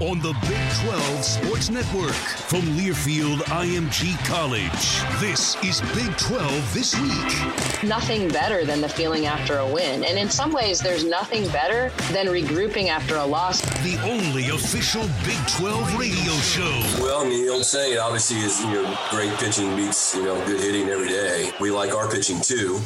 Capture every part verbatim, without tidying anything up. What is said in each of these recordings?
on the Big twelve Sports Network. From Learfield I M G College, this is Big twelve This Week. Nothing better than the feeling after a win. And in some ways, there's nothing better than regrouping after a loss. The only official Big twelve radio show. Well, I mean, the old saying obviously is, you know, great pitching beats, you know, good hitting every day. We like our pitching too.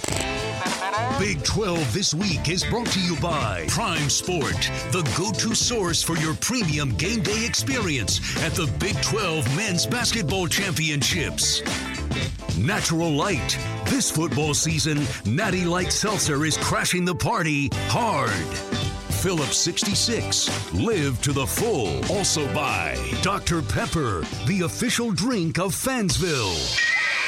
Big twelve This Week is brought to you by Prime Sport, the go-to source for your premium game day experience at the Big twelve Men's Basketball Championships. Natural Light. This football season, Natty Light Seltzer is crashing the party hard. Phillips sixty-six. Live to the full. Also by Doctor Pepper, the official drink of Fansville.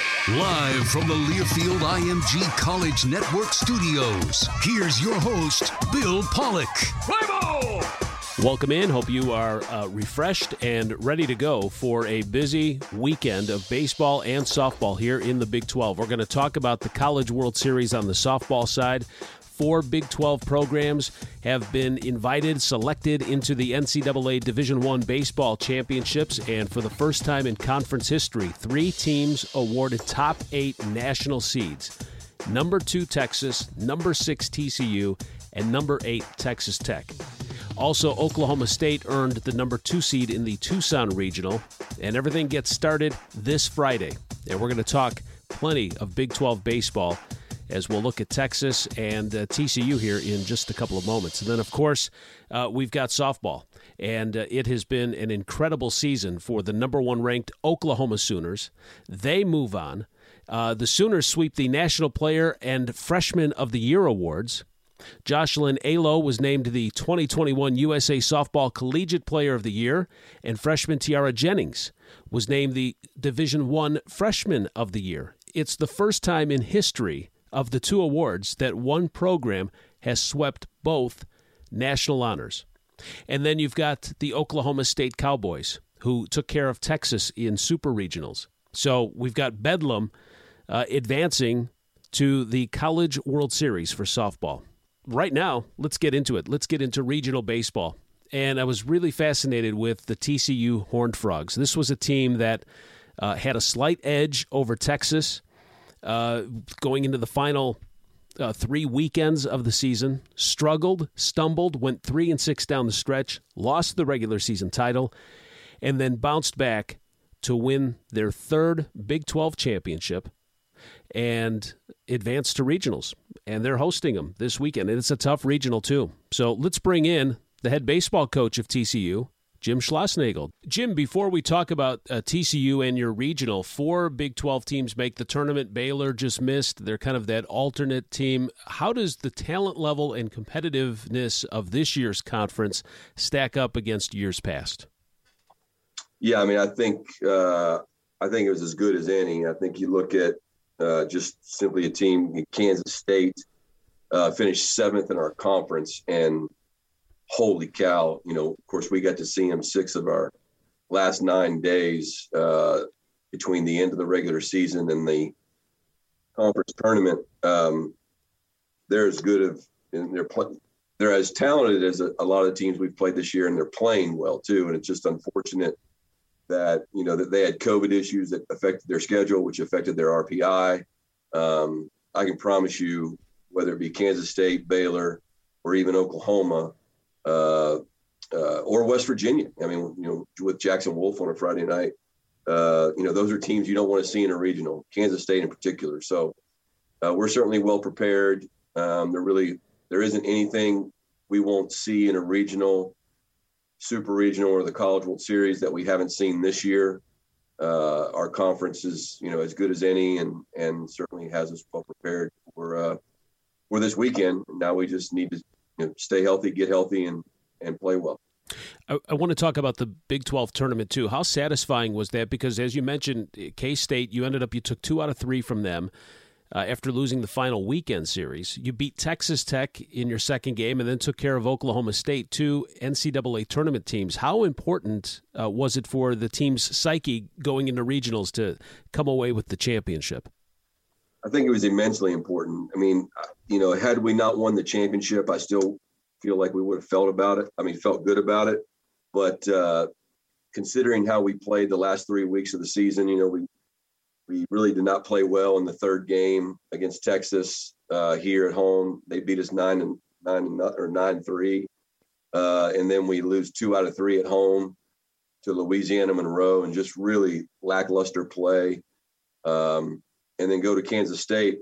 Live from the Learfield I M G College Network studios, here's your host, Bill Pollock. Play ball! Welcome in. Hope you are uh, refreshed and ready to go for a busy weekend of baseball and softball here in the Big twelve. We're going to talk about the College World Series on the softball side. Four Big twelve programs have been invited, selected into the N C double A Division I Baseball Championships, and for the first time in conference history, three teams awarded top eight national seeds. Number two, Texas, number six, T C U, and number eight, Texas Tech. Also, Oklahoma State earned the number two seed in the Tucson Regional, and everything gets started this Friday. And we're going to talk plenty of Big twelve baseball as we'll look at Texas and uh, T C U here in just a couple of moments. And then, of course, uh, we've got softball. And uh, it has been an incredible season for the number one ranked Oklahoma Sooners. They move on. Uh, the Sooners sweep the National Player and Freshman of the Year awards. Jocelyn Alo was named the twenty twenty-one U S A Softball Collegiate Player of the Year, and freshman Tiara Jennings was named the Division I Freshman of the Year. It's the first time in history of the two awards that one program has swept both national honors. And then you've got the Oklahoma State Cowboys, who took care of Texas in Super Regionals. So we've got Bedlam uh, advancing to the College World Series for softball. Right now, let's get into it. Let's get into regional baseball. And I was really fascinated with the T C U Horned Frogs. This was a team that uh, had a slight edge over Texas uh, going into the final uh, three weekends of the season. Struggled, stumbled, went three and six down the stretch, lost the regular season title, and then bounced back to win their third Big twelve championship and advanced to regionals. And they're hosting them this weekend. And it's a tough regional, too. So let's bring in the head baseball coach of T C U, Jim Schlossnagle. Jim, before we talk about uh, T C U and your regional, four Big twelve teams make the tournament. Baylor just missed. They're kind of that alternate team. How does the talent level and competitiveness of this year's conference stack up against years past? Yeah, I mean, I think uh, I think it was as good as any. I think you look at uh, just simply a team, Kansas State uh, finished seventh in our conference, and holy cow, you know, of course, we got to see them six of our last nine days uh, between the end of the regular season and the conference tournament. Um, they're as good of, and they're pl- they're as talented as a, a lot of the teams we've played this year, and they're playing well too. And it's just unfortunate that, you know, that they had COVID issues that affected their schedule, which affected their R P I. Um, I can promise you, whether it be Kansas State, Baylor, or even Oklahoma, uh, uh, or West Virginia. I mean, you know, with Jackson Wolf on a Friday night, uh, you know, those are teams you don't want to see in a regional, Kansas State in particular. So uh, we're certainly well prepared. Um, there really, there isn't anything we won't see in a regional, super regional, or the College World Series that we haven't seen this year. Uh, our conference is, you know, as good as any, and, and certainly has us well prepared for, uh, for this weekend. Now we just need to, you know, stay healthy, get healthy, and, and play well. I, I want to talk about the Big twelve tournament, too. How satisfying was that? Because, as you mentioned, K-State, you ended up, you took two out of three from them uh, after losing the final weekend series. You beat Texas Tech in your second game and then took care of Oklahoma State, two N C double A tournament teams. How important uh, was it for the team's psyche going into regionals to come away with the championship? I think it was immensely important. I mean, you know, had we not won the championship, I still feel like we would have felt about it. I mean, felt good about it. but uh, considering how we played the last three weeks of the season, you know, we we really did not play well in the third game against Texas uh, here at home. They beat us nine and nine and or nine three, uh, and then we lose two out of three at home to Louisiana Monroe, and just really lackluster play. Um, and then go to Kansas State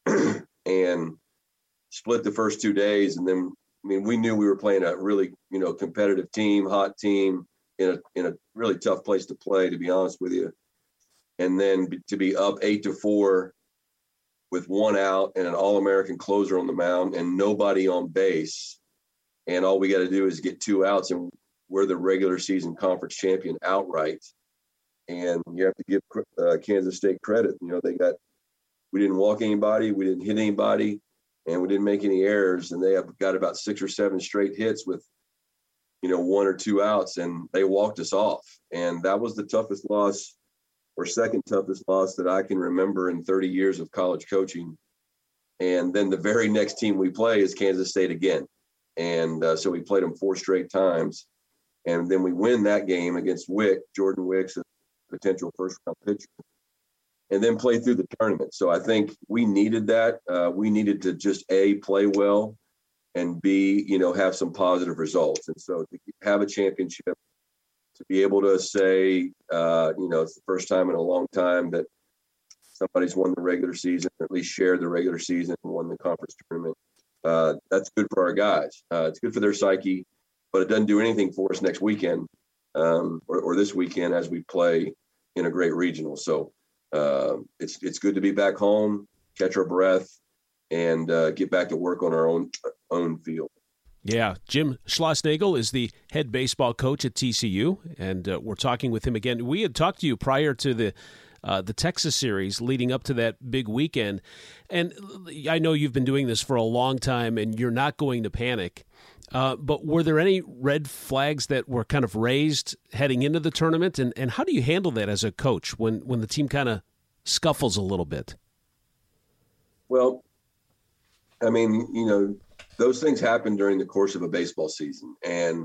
and split the first two days. And then, I mean, we knew we were playing a really, you know, competitive team, hot team in a, in a really tough place to play, to be honest with you. And then to be up eight to four with one out and an All-American closer on the mound and nobody on base. And all we got to do is get two outs and we're the regular season conference champion outright. And you have to give uh, Kansas State credit. You know, they got, we didn't walk anybody, we didn't hit anybody, and we didn't make any errors. And they have got about six or seven straight hits with, you know, one or two outs, and they walked us off. And that was the toughest loss or second toughest loss that I can remember in thirty years of college coaching. And then the very next team we play is Kansas State again. And uh, so we played them four straight times. And then we win that game against Wick, Jordan Wicks, a potential first-round pitcher, and then play through the tournament. So I think we needed that. Uh, we needed to just, A, play well, and B, you know, have some positive results. And so to have a championship, to be able to say, uh, you know, it's the first time in a long time that somebody's won the regular season, or at least shared the regular season and won the conference tournament, uh, that's good for our guys. Uh, it's good for their psyche, but it doesn't do anything for us next weekend um, or, or this weekend as we play in a great regional. So uh, it's it's good to be back home, catch our breath, and uh, get back to work on our own own field. Yeah, Jim Schlossnagle is the head baseball coach at T C U, and uh, we're talking with him again. We had talked to you prior to the uh, the Texas series leading up to that big weekend, and I know you've been doing this for a long time, and you're not going to panic. Uh, but were there any red flags that were kind of raised heading into the tournament, and, and how do you handle that as a coach when, when the team kind of scuffles a little bit? Well, I mean, you know, those things happen during the course of a baseball season, and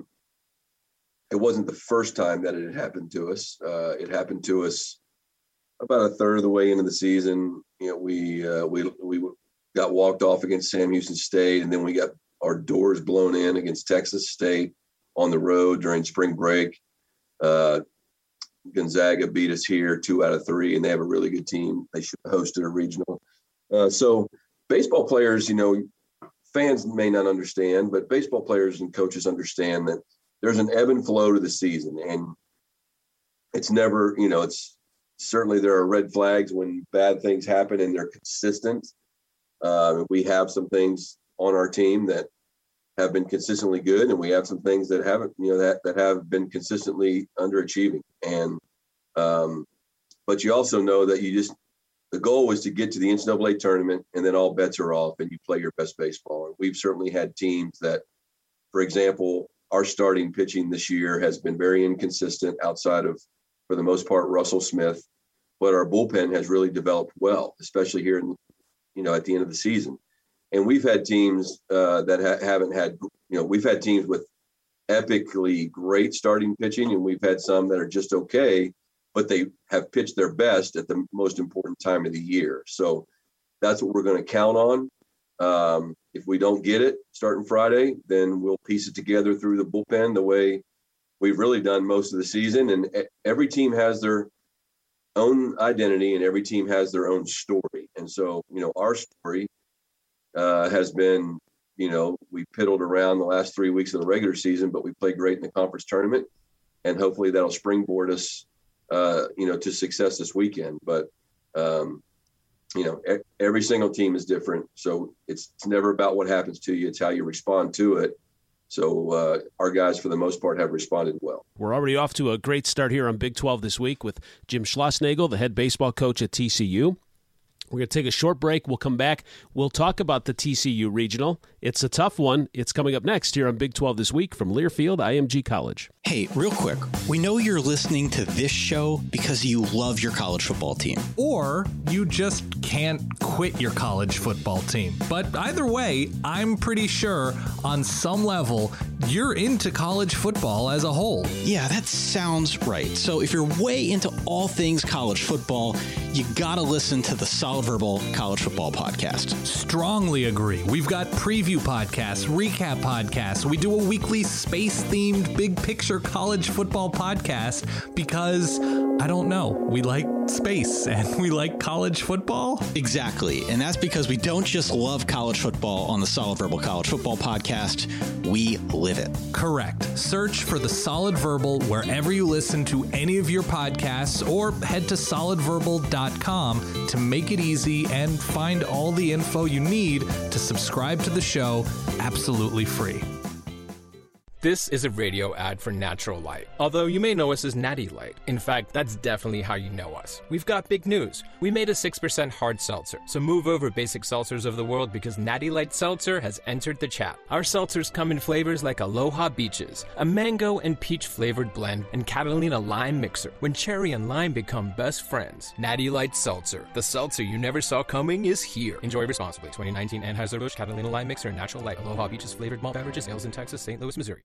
it wasn't the first time that it had happened to us. Uh, it happened to us about a third of the way into the season. You know, we uh, we we got walked off against Sam Houston State, and then we got our doors blown in against Texas State on the road during spring break. Uh, Gonzaga beat us here two out of three, and they have a really good team. They should have hosted a regional. Uh, so baseball players, you know, fans may not understand, but baseball players and coaches understand that there's an ebb and flow to the season. And it's never, you know, it's certainly there are red flags when bad things happen and they're consistent. Uh, we have some things on our team that have been consistently good, and we have some things that haven't, you know, that, that have been consistently underachieving. And, um, but you also know that you just, the goal was to get to the N C double A tournament, and then all bets are off and you play your best baseball. And we've certainly had teams that, for example, our starting pitching this year has been very inconsistent outside of, for the most part, Russell Smith, but our bullpen has really developed well, especially here in, you know, at the end of the season. And we've had teams uh, that ha- haven't had, you know, we've had teams with epically great starting pitching, and we've had some that are just okay, but they have pitched their best at the most important time of the year. So that's what we're going to count on. Um, if we don't get it starting Friday, then we'll piece it together through the bullpen the way we've really done most of the season. And every team has their own identity, and every team has their own story. And so, you know, our story uh, has been, you know, we piddled around the last three weeks of the regular season, but we played great in the conference tournament, and hopefully that'll springboard us, uh, you know, to success this weekend. But, um, you know, e- every single team is different. So it's, it's never about what happens to you. It's how you respond to it. So uh, our guys, for the most part, have responded well. We're already off to a great start here on Big twelve this week with Jim Schlossnagle, the head baseball coach at T C U. We're going to take a short break. We'll come back. We'll talk about the T C U Regional. It's a tough one. It's coming up next here on Big twelve This Week from Learfield I M G College. Hey, real quick. We know you're listening to this show because you love your college football team. Or you just can't quit your college football team. But either way, I'm pretty sure on some level, you're into college football as a whole. Yeah, that sounds right. So if you're way into all things college football, you gotta listen to the Solid Verbal College Football Podcast. Strongly agree. We've got preview podcasts, recap podcasts. We do a weekly space-themed big picture college football podcast because, I don't know, we like space and we like college football. Exactly. And that's because we don't just love college football on the Solid Verbal College Football Podcast. We live it. Correct. Search for the Solid Verbal wherever you listen to any of your podcasts, or head to solid verbal dot com to make it easy and find all the info you need to subscribe to the show absolutely free. This is a radio ad for Natural Light, although you may know us as Natty Light. In fact, that's definitely how you know us. We've got big news. We made a six percent hard seltzer, so move over basic seltzers of the world because Natty Light Seltzer has entered the chat. Our seltzers come in flavors like Aloha Beaches, a mango and peach flavored blend, and Catalina Lime Mixer, when cherry and lime become best friends. Natty Light Seltzer, the seltzer you never saw coming, is here. Enjoy responsibly. twenty nineteen Anheuser-Busch Catalina Lime Mixer and Natural Light Aloha Beaches flavored malt beverages, ales in Texas, Saint Louis, Missouri.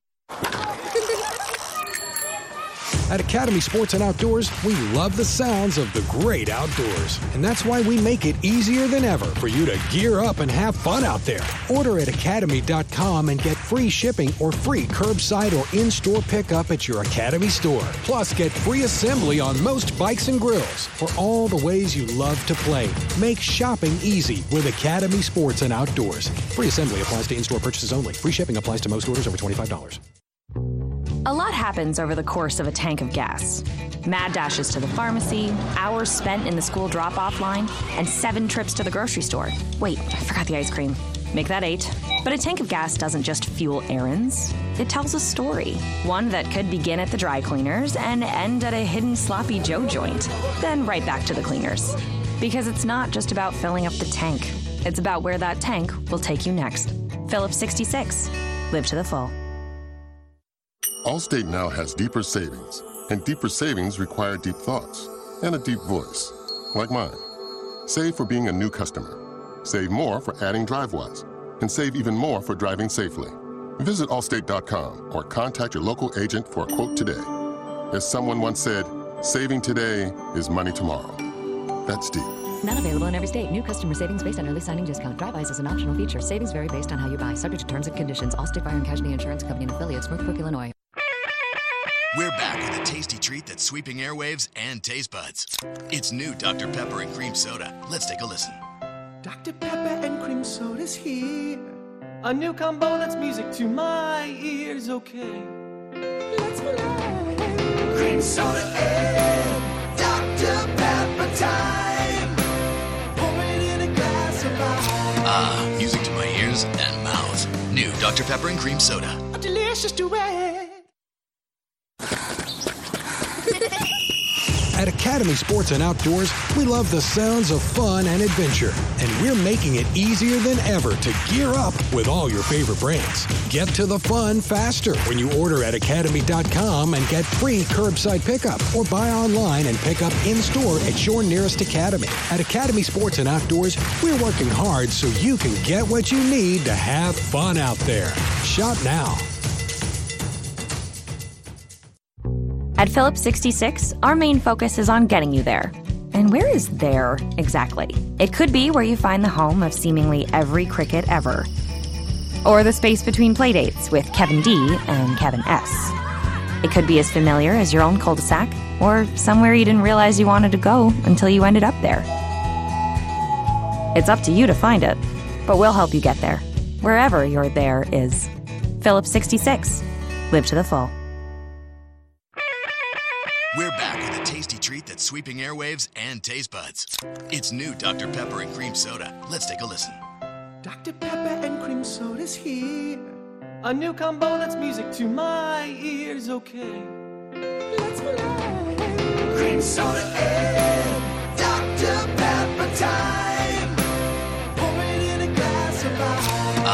At Academy Sports and Outdoors, we love the sounds of the great outdoors. And that's why we make it easier than ever for you to gear up and have fun out there. Order at academy dot com and get free shipping or free curbside or in-store pickup at your Academy store. Plus, get free assembly on most bikes and grills for all the ways you love to play. Make shopping easy with Academy Sports and Outdoors. Free assembly applies to in-store purchases only. Free shipping applies to most orders over twenty-five dollars. A lot happens over the course of a tank of gas. Mad dashes to the pharmacy, hours spent in the school drop-off line, and seven trips to the grocery store. Wait, I forgot the ice cream. Make that eight. But a tank of gas doesn't just fuel errands. It tells a story. One that could begin at the dry cleaners and end at a hidden Sloppy Joe joint. Then right back to the cleaners. Because it's not just about filling up the tank. It's about where that tank will take you next. Phillips sixty-six. Live to the full. Allstate now has deeper savings, and deeper savings require deep thoughts and a deep voice, like mine. Save for being a new customer. Save more for adding DriveWise, and save even more for driving safely. Visit allstate dot com or contact your local agent for a quote today. As someone once said, saving today is money tomorrow. That's deep. Not available in every state. New customer savings based on early signing discount. DriveWise is an optional feature. Savings vary based on how you buy. Subject to terms and conditions. Allstate Fire and Casualty Insurance Company and affiliates. Northbrook, Illinois. We're back with a tasty treat that's sweeping airwaves and taste buds. It's new Doctor Pepper and Cream Soda. Let's take a listen. Doctor Pepper and Cream Soda's here. A new combo that's music to my ears, okay. Let's play. Cream Soda and Doctor Pepper time. Pour it in a glass of ice. Ah, music to my ears and mouth. New Doctor Pepper and Cream Soda. A delicious duet. At Academy Sports and Outdoors, we love the sounds of fun and adventure, and we're making it easier than ever to gear up with all your favorite brands. Get to the fun faster when you order at academy dot com and get free curbside pickup, or buy online and pick up in-store at your nearest Academy. At Academy Sports and Outdoors, we're working hard so you can get what you need to have fun out there. Shop now. At Phillips sixty-six, our main focus is on getting you there. And where is there exactly? It could be where you find the home of seemingly every cricket ever. Or the space between playdates with Kevin D and Kevin S. It could be as familiar as your own cul-de-sac, or somewhere you didn't realize you wanted to go until you ended up there. It's up to you to find it, but we'll help you get there, wherever your there is. Phillips sixty-six. Live to the full. We're back with a tasty treat that's sweeping airwaves and taste buds. It's new Doctor Pepper and Cream Soda. Let's take a listen. Doctor Pepper and Cream Soda's here. A new combo that's music to my ears, okay. Let's play. Cream Soda and Doctor Pepper time.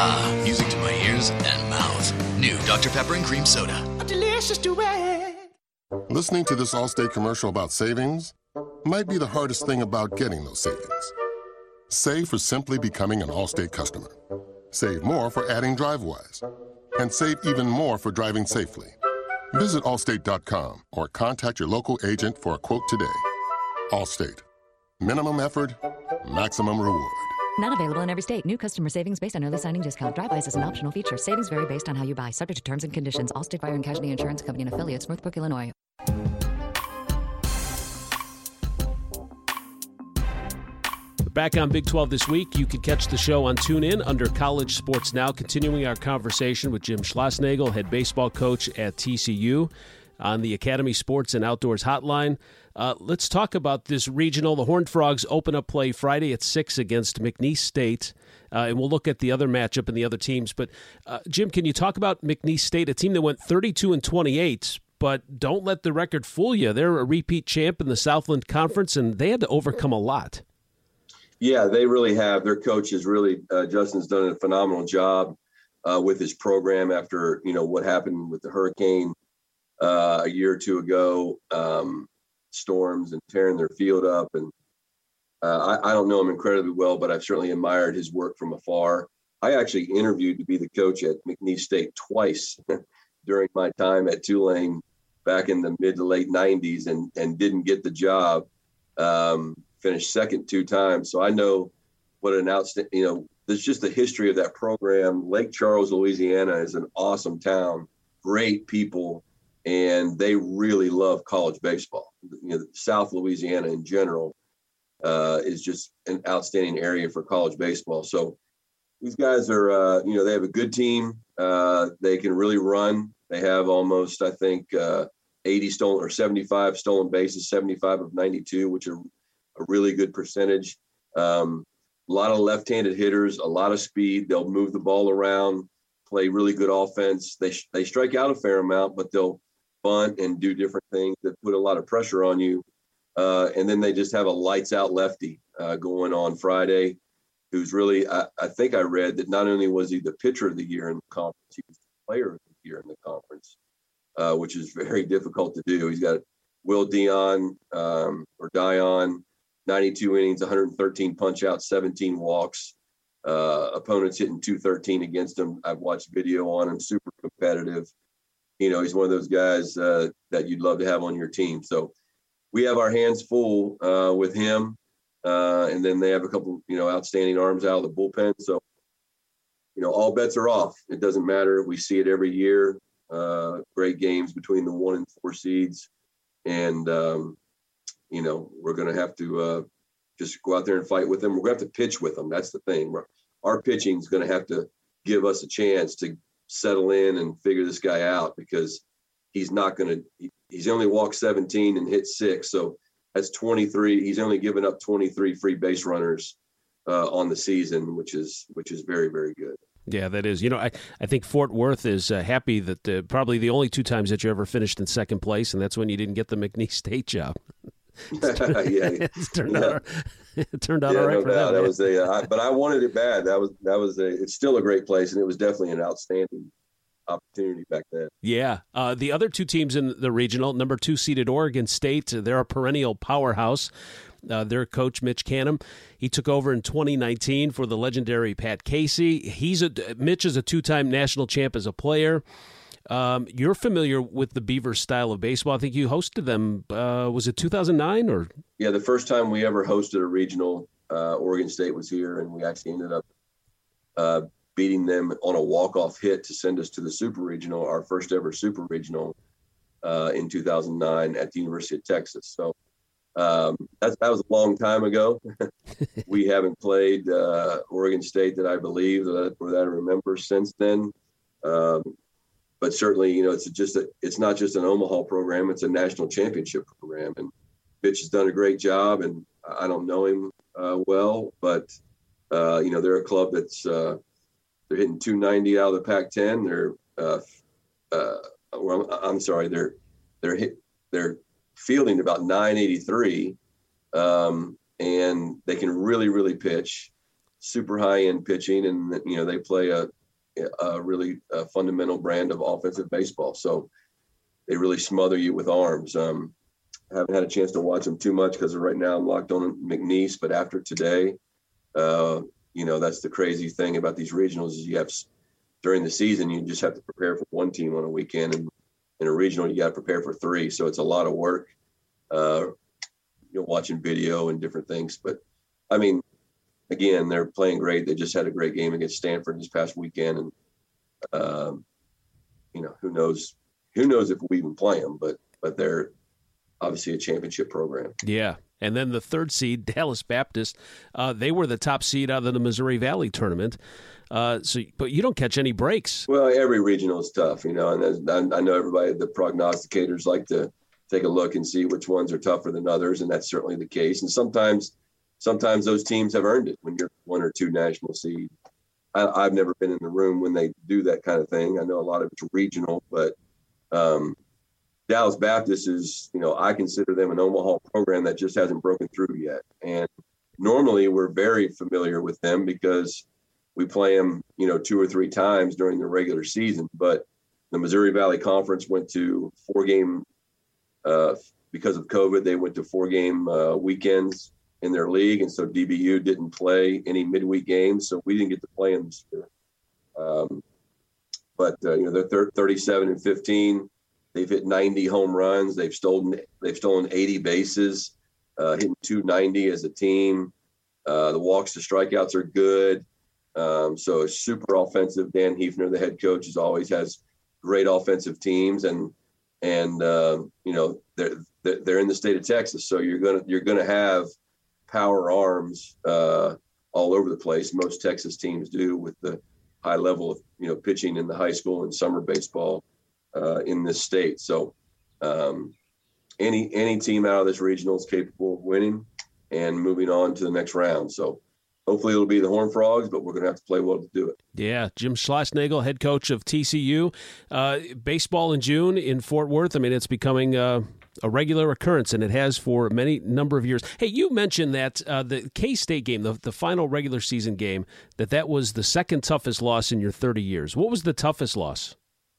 Ah, music to my ears and mouth. New Doctor Pepper and Cream Soda. A delicious duet. Listening to this Allstate commercial about savings might be the hardest thing about getting those savings. Save for simply becoming an Allstate customer. Save more for adding DriveWise. And save even more for driving safely. Visit Allstate dot com or contact your local agent for a quote today. Allstate. Minimum effort, maximum reward. Not available in every state. New customer savings based on early signing discount. Drive-bys is an optional feature. Savings vary based on how you buy. Subject to terms and conditions. Allstate Fire and Casualty Insurance Company and affiliates. Northbrook, Illinois. Back on Big twelve this week, you can catch the show on TuneIn under College Sports Now, continuing our conversation with Jim Schlossnagle, head baseball coach at T C U, on the Academy Sports and Outdoors Hotline. Uh, let's talk about this regional. The Horned Frogs open up play Friday at six against McNeese State, uh, and we'll look at the other matchup and the other teams. But, uh, Jim, can you talk about McNeese State, a team that went thirty-two and twenty-eight, but don't let the record fool you. They're a repeat champ in the Southland Conference, and they had to overcome a lot. Yeah, they really have. Their coach is really, uh, Justin's done a phenomenal job uh, with his program after, you know, what happened with the hurricane uh, a year or two ago, um, storms and tearing their field up. And uh, I, I don't know him incredibly well, but I've certainly admired his work from afar. I actually interviewed to be the coach at McNeese State twice during my time at Tulane back in the mid to late nineties and, and didn't get the job. Um, finished second two times. So I know what an outstanding, you know, there's just the history of that program. Lake Charles, Louisiana is an awesome town, great people, and they really love college baseball. You know, South Louisiana in general uh, is just an outstanding area for college baseball. So these guys are, uh, you know, they have a good team. Uh, they can really run. They have almost, I think, uh, eighty stolen or seventy-five stolen bases, seventy-five of ninety-two, which are a really good percentage. Um, a lot of left-handed hitters, a lot of speed. They'll move the ball around, play really good offense. They they strike out a fair amount, but they'll bunt and do different things that put a lot of pressure on you. Uh, and then they just have a lights-out lefty uh, going on Friday, who's really, I, I think I read that not only was he the pitcher of the year in the conference, he was the player of the year in the conference, uh, which is very difficult to do. He's got Will Dion um, or Dion, ninety-two innings, one hundred thirteen punch outs, seventeen walks. Uh, opponents hitting two thirteen against him. I've watched video on him, super competitive. You know, he's one of those guys uh, that you'd love to have on your team. So we have our hands full uh, with him. Uh, and then they have a couple, you know, outstanding arms out of the bullpen. So, you know, all bets are off. It doesn't matter. We see it every year. Uh, great games between the one and four seeds. And, um, you know, we're going to have to uh, just go out there and fight with them. We're going to have to pitch with them. That's the thing. We're, our pitching is going to have to give us a chance to settle in and figure this guy out, because he's not going to – he's only walked seventeen and hit six. So that's twenty-three. He's only given up twenty-three free base runners uh, on the season, which is which is very, very good. Yeah, that is. You know, I, I think Fort Worth is uh, happy that uh, probably the only two times that you ever finished in second place, and that's when you didn't get the McNeese State job. yeah, it's turned yeah. out. It turned out yeah, all right no for doubt. them. That was a, uh, I, but I wanted it bad. That was that was a. It's still a great place, and it was definitely an outstanding opportunity back then. Yeah, uh, the other two teams in the regional, number two seeded Oregon State, they're a perennial powerhouse. Uh, their coach, Mitch Canham, he took over in twenty nineteen for the legendary Pat Casey. He's a Mitch is a two-time national champ as a player. Um, you're familiar with the Beavers' style of baseball. I think you hosted them. Uh, was it two thousand nine or? Yeah, the first time we ever hosted a regional, uh, Oregon State was here, and we actually ended up uh, beating them on a walk-off hit to send us to the Super Regional, our first ever Super Regional uh, in two thousand nine at the University of Texas. So um, that, that was a long time ago. We haven't played uh, Oregon State that I believe, that, or that I remember since then. Um, But certainly, you know, it's just a, it's not just an Omaha program; it's a national championship program. And Mitch has done a great job. And I don't know him uh, well, but uh, you know, they're a club that's uh, they're hitting two ninety out of the Pac ten. They're uh, uh, well, I'm sorry, they're they're hit, they're fielding about nine eighty-three, um, and they can really really pitch, super high end pitching, and you know they play a a really uh, fundamental brand of offensive baseball. So they really smother you with arms. Um, I haven't had a chance to watch them too much because right now I'm locked on McNeese. But after today, uh, you know, that's the crazy thing about these regionals is you have during the season, you just have to prepare for one team on a weekend, and in a regional, you got to prepare for three. So it's a lot of work, uh, you know, watching video and different things. But I mean, again, they're playing great. They just had a great game against Stanford this past weekend. And, um, you know, who knows, who knows if we even play them, but, but they're obviously a championship program. Yeah. And then the third seed, Dallas Baptist, uh, they were the top seed out of the Missouri Valley tournament. Uh, so, but you don't catch any breaks. Well, every regional is tough, you know, and I, I know everybody, the prognosticators like to take a look and see which ones are tougher than others, and that's certainly the case. And sometimes, sometimes those teams have earned it when you're one or two national seed. I, I've never been in the room when they do that kind of thing. I know a lot of it's regional, but um, Dallas Baptist is, you know, I consider them an Omaha program that just hasn't broken through yet. And normally we're very familiar with them because we play them, you know, two or three times during the regular season. But the Missouri Valley Conference went to four game, uh, because of COVID, they went to four game uh, weekends in their league. And so D B U didn't play any midweek games. So we didn't get to play them this year. Um, but, uh, you know, they're thir- thirty-seven and fifteen. They've hit ninety home runs. They've stolen, they've stolen eighty bases, uh, hitting two ninety as a team. Uh, the walks to strikeouts are good. Um, so it's super offensive. Dan Hefner, the head coach, is always has great offensive teams, and and uh, you know they're they're in the state of Texas, so you're gonna you're gonna have power arms uh, all over the place. Most Texas teams do, with the high level of you know pitching in the high school and summer baseball uh, in this state. So um, any any team out of this regional is capable of winning and moving on to the next round. So hopefully it'll be the Horned Frogs, but we're going to have to play well to do it. Yeah, Jim Schlossnagle, head coach of T C U. Uh, baseball in June in Fort Worth, I mean, it's becoming uh, a regular occurrence, and it has for many number of years. Hey, you mentioned that uh, the K-State game, the, the final regular season game, that that was the second toughest loss in your thirty years. What was the toughest loss?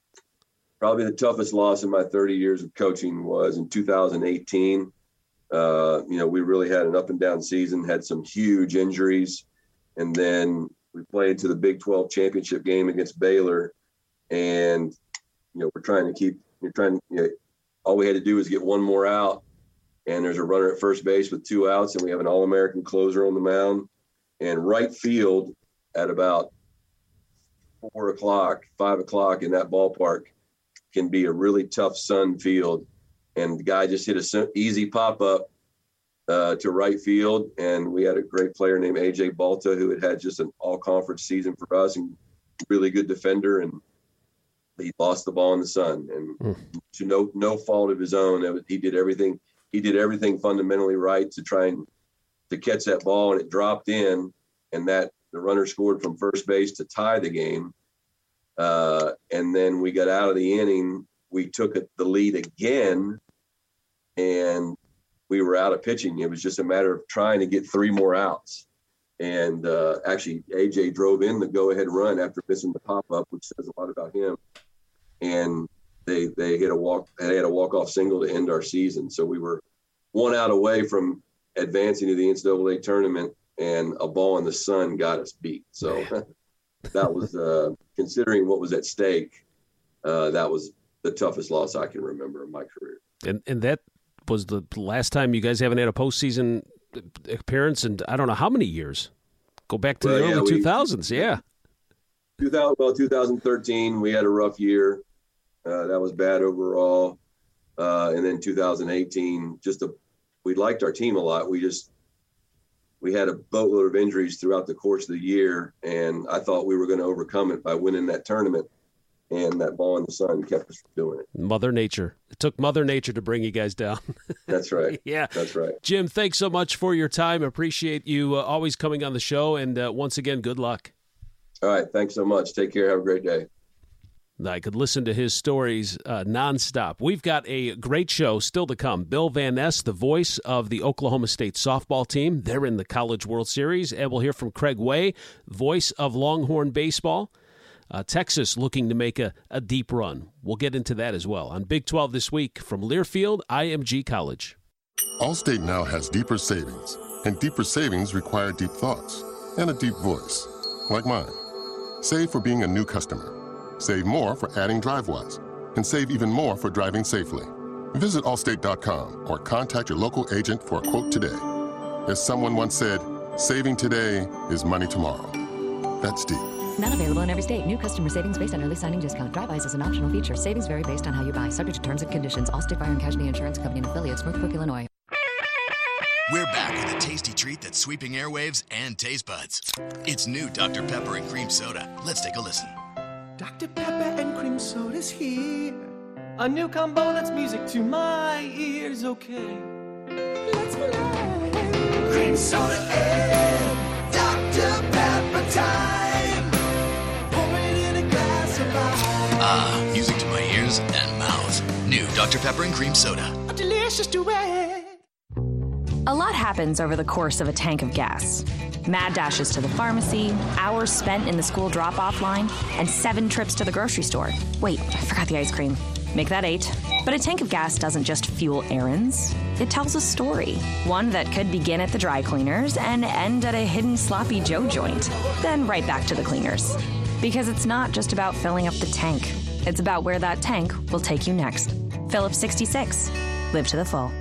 Probably the toughest loss in my thirty years of coaching was in two thousand eighteen. Uh, you know, we really had an up and down season, had some huge injuries, and then we played to the Big twelve championship game against Baylor. And, you know, we're trying to keep, you're trying to, you know, all we had to do was get one more out, and there's a runner at first base with two outs, and we have an All-American closer on the mound. And right field at about four o'clock, five o'clock in that ballpark can be a really tough sun field. And the guy just hit a easy pop-up uh, to right field. And we had a great player named A J Balta, who had had just an all-conference season for us and really good defender. And he lost the ball in the sun. And mm. to no no fault of his own, was, he did everything. He did everything fundamentally right to try and to catch that ball, and it dropped in. And that the runner scored from first base to tie the game. Uh, and then we got out of the inning. We took the lead again, and we were out of pitching. It was just a matter of trying to get three more outs. And uh, actually, A J drove in the go-ahead run after missing the pop-up, which says a lot about him. And they they hit a walk. They had a walk-off single to end our season. So we were one out away from advancing to the N C double A tournament, and a ball in the sun got us beat. So that was uh, considering what was at stake. Uh, that was the toughest loss I can remember in my career. And and that was the last time you guys haven't had a postseason appearance in I don't know how many years. Go back to well, the early yeah, we, two thousands, yeah. two thousand, well, two thousand thirteen, we had a rough year. Uh, that was bad overall. Uh, and then two thousand eighteen, just a, we liked our team a lot. We just we had a boatload of injuries throughout the course of the year, and I thought we were going to overcome it by winning that tournament. And that ball in the sun kept us from doing it. Mother Nature. It took Mother Nature to bring you guys down. That's right. Yeah. That's right. Jim, thanks so much for your time. Appreciate you uh, always coming on the show. And uh, once again, good luck. All right. Thanks so much. Take care. Have a great day. I could listen to his stories uh, nonstop. We've got a great show still to come. Bill Van Ness, the voice of the Oklahoma State softball team. They're in the College World Series. And we'll hear from Craig Way, voice of Longhorn baseball. Uh, Texas looking to make a, a deep run. We'll get into that as well. On Big twelve this week from Learfield I M G College. Allstate now has deeper savings, and deeper savings require deep thoughts and a deep voice, like mine. Save for being a new customer. Save more for adding DriveWise, and save even more for driving safely. Visit Allstate dot com or contact your local agent for a quote today. As someone once said, saving today is money tomorrow. That's deep. Not available in every state. New customer savings based on early signing discount. DriveWise is an optional feature. Savings vary based on how you buy. Subject to terms and conditions. Allstate Fire and Casualty Insurance Company and affiliates. Northbrook, Illinois. We're back with a tasty treat that's sweeping airwaves and taste buds. It's new Doctor Pepper and Cream Soda. Let's take a listen. Doctor Pepper and Cream Soda's here. A new combo that's music to my ears, okay. Let's relax. Cream Soda and Doctor Pepper time. Pour it in a glass of ice. Ah, music to my ears and mouth. New Doctor Pepper and Cream Soda. A delicious duet. A lot happens over the course of a tank of gas. Mad dashes to the pharmacy, hours spent in the school drop-off line, and seven trips to the grocery store. Wait, I forgot the ice cream. Make that eight. But a tank of gas doesn't just fuel errands. It tells a story. One that could begin at the dry cleaners and end at a hidden Sloppy Joe joint. Then right back to the cleaners. Because it's not just about filling up the tank. It's about where that tank will take you next. Phillips sixty-six. Live to the full.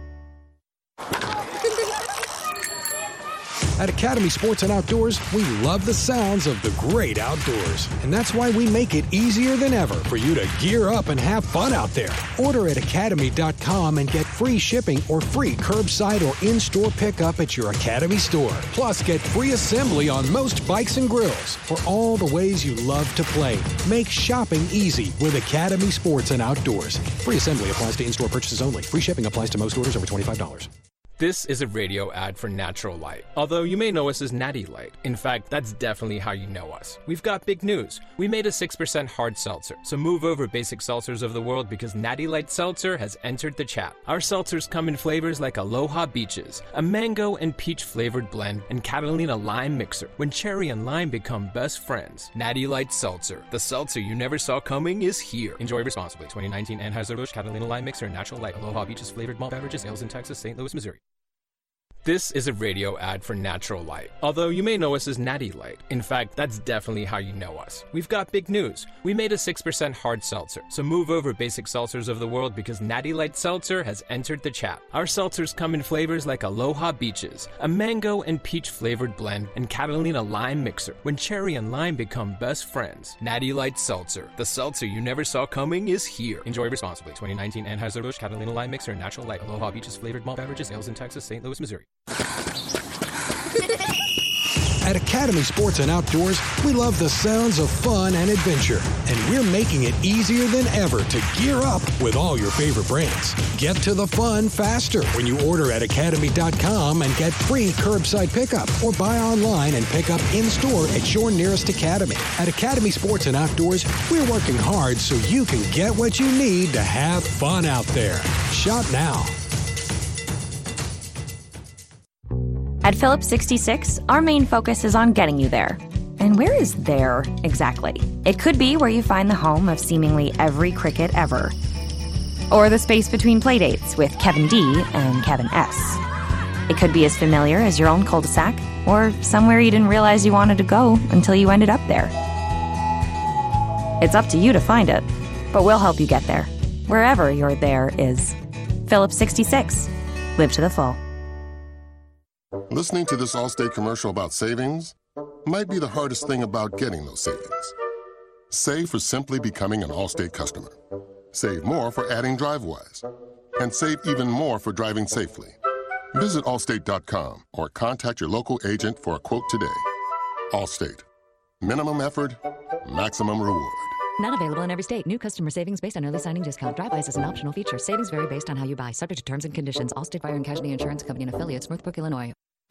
At Academy Sports and Outdoors, we love the sounds of the great outdoors. And that's why we make it easier than ever for you to gear up and have fun out there. Order at academy dot com and get free shipping or free curbside or in-store pickup at your Academy store. Plus, get free assembly on most bikes and grills for all the ways you love to play. Make shopping easy with Academy Sports and Outdoors. Free assembly applies to in-store purchases only. Free shipping applies to most orders over twenty-five dollars. This is a radio ad for Natural Light. Although you may know us as Natty Light. In fact, that's definitely how you know us. We've got big news. We made a six percent hard seltzer. So move over, basic seltzers of the world, because Natty Light Seltzer has entered the chat. Our seltzers come in flavors like Aloha Beaches, a mango and peach flavored blend, and Catalina Lime Mixer, when cherry and lime become best friends. Natty Light Seltzer. The seltzer you never saw coming is here. Enjoy responsibly. twenty nineteen Anheuser-Busch Catalina Lime Mixer and Natural Light Aloha Beaches flavored malt beverages, ales in Texas, Saint Louis, Missouri. This is a radio ad for Natural Light. Although you may know us as Natty Light. In fact, that's definitely how you know us. We've got big news. We made a six percent hard seltzer. So move over, basic seltzers of the world, because Natty Light Seltzer has entered the chat. Our seltzers come in flavors like Aloha Beaches, a mango and peach flavored blend, and Catalina Lime Mixer, when cherry and lime become best friends. Natty Light Seltzer. The seltzer you never saw coming is here. Enjoy responsibly. twenty nineteen Anheuser-Busch Catalina Lime Mixer and Natural Light Aloha Beaches flavored malt beverages, ales in Texas, Saint Louis, Missouri. At Academy Sports and Outdoors, we love the sounds of fun and adventure, and we're making it easier than ever to gear up with all your favorite brands. Get to the fun faster when you order at academy dot com and get free curbside pickup, or buy online and pick up in-store at your nearest Academy. At Academy Sports and Outdoors, we're working hard so you can get what you need to have fun out there. Shop now. At Phillips sixty-six, our main focus is on getting you there. And where is there exactly? It could be where you find the home of seemingly every cricket ever. Or the space between playdates with Kevin D and Kevin S. It could be as familiar as your own cul-de-sac, or somewhere you didn't realize you wanted to go until you ended up there. It's up to you to find it, but we'll help you get there, wherever your there is. Phillips sixty-six. Live to the full. Listening to this Allstate commercial about savings might be the hardest thing about getting those savings. Save for simply becoming an Allstate customer. Save more for adding DriveWise. And save even more for driving safely. Visit Allstate dot com or contact your local agent for a quote today. Allstate. Minimum effort, maximum reward. Not available in every state. New customer savings based on early signing discount. DriveWise is an optional feature. Savings vary based on how you buy. Subject to terms and conditions. Allstate Fire and Casualty Insurance Company and affiliates. Northbrook, Illinois.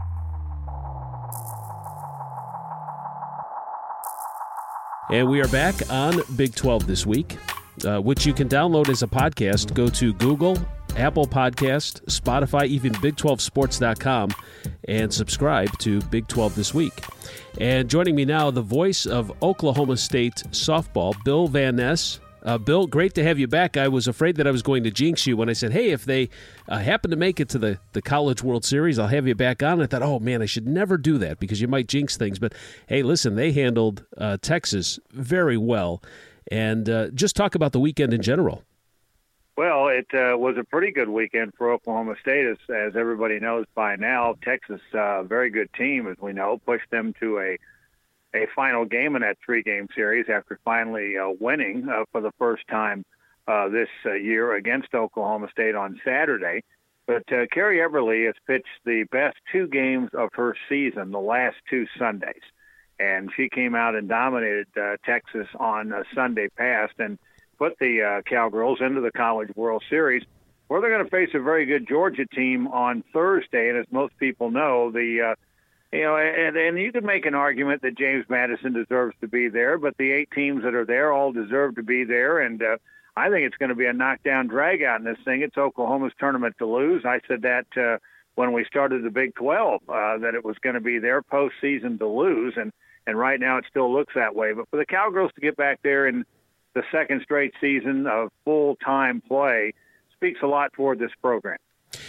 And we are back on Big twelve this week, uh, which you can download as a podcast. Go to Google, Apple Podcast, Spotify, even Big twelve sports dot com, and subscribe to Big twelve This Week. And joining me now, the voice of Oklahoma State softball, Bill Van Ness. Uh, Bill, great to have you back. I was afraid that I was going to jinx you when I said, hey, if they uh, happen to make it to the, the College World Series, I'll have you back on. I thought, oh, man, I should never do that because you might jinx things. But, hey, listen, they handled uh, Texas very well. And uh, just talk about the weekend in general. Well, it uh, was a pretty good weekend for Oklahoma State, as, as everybody knows by now. Texas, a uh, very good team, as we know, pushed them to a a final game in that three-game series after finally uh, winning uh, for the first time uh, this uh, year against Oklahoma State on Saturday. But uh, Carrie Eberle has pitched the best two games of her season, the last two Sundays. And she came out and dominated uh, Texas on uh, Sunday past and put the uh, Cowgirls into the College World Series, where they're going to face a very good Georgia team on Thursday. And as most people know, the uh, you know, and, and you can make an argument that James Madison deserves to be there, but the eight teams that are there all deserve to be there. And uh, I think it's going to be a knockdown drag-out in this thing. It's Oklahoma's tournament to lose. I said that uh, when we started the Big twelve, uh, that it was going to be their postseason to lose, and, and right now it still looks that way. But for the Cowgirls to get back there in the second straight season of full-time play speaks a lot toward this program.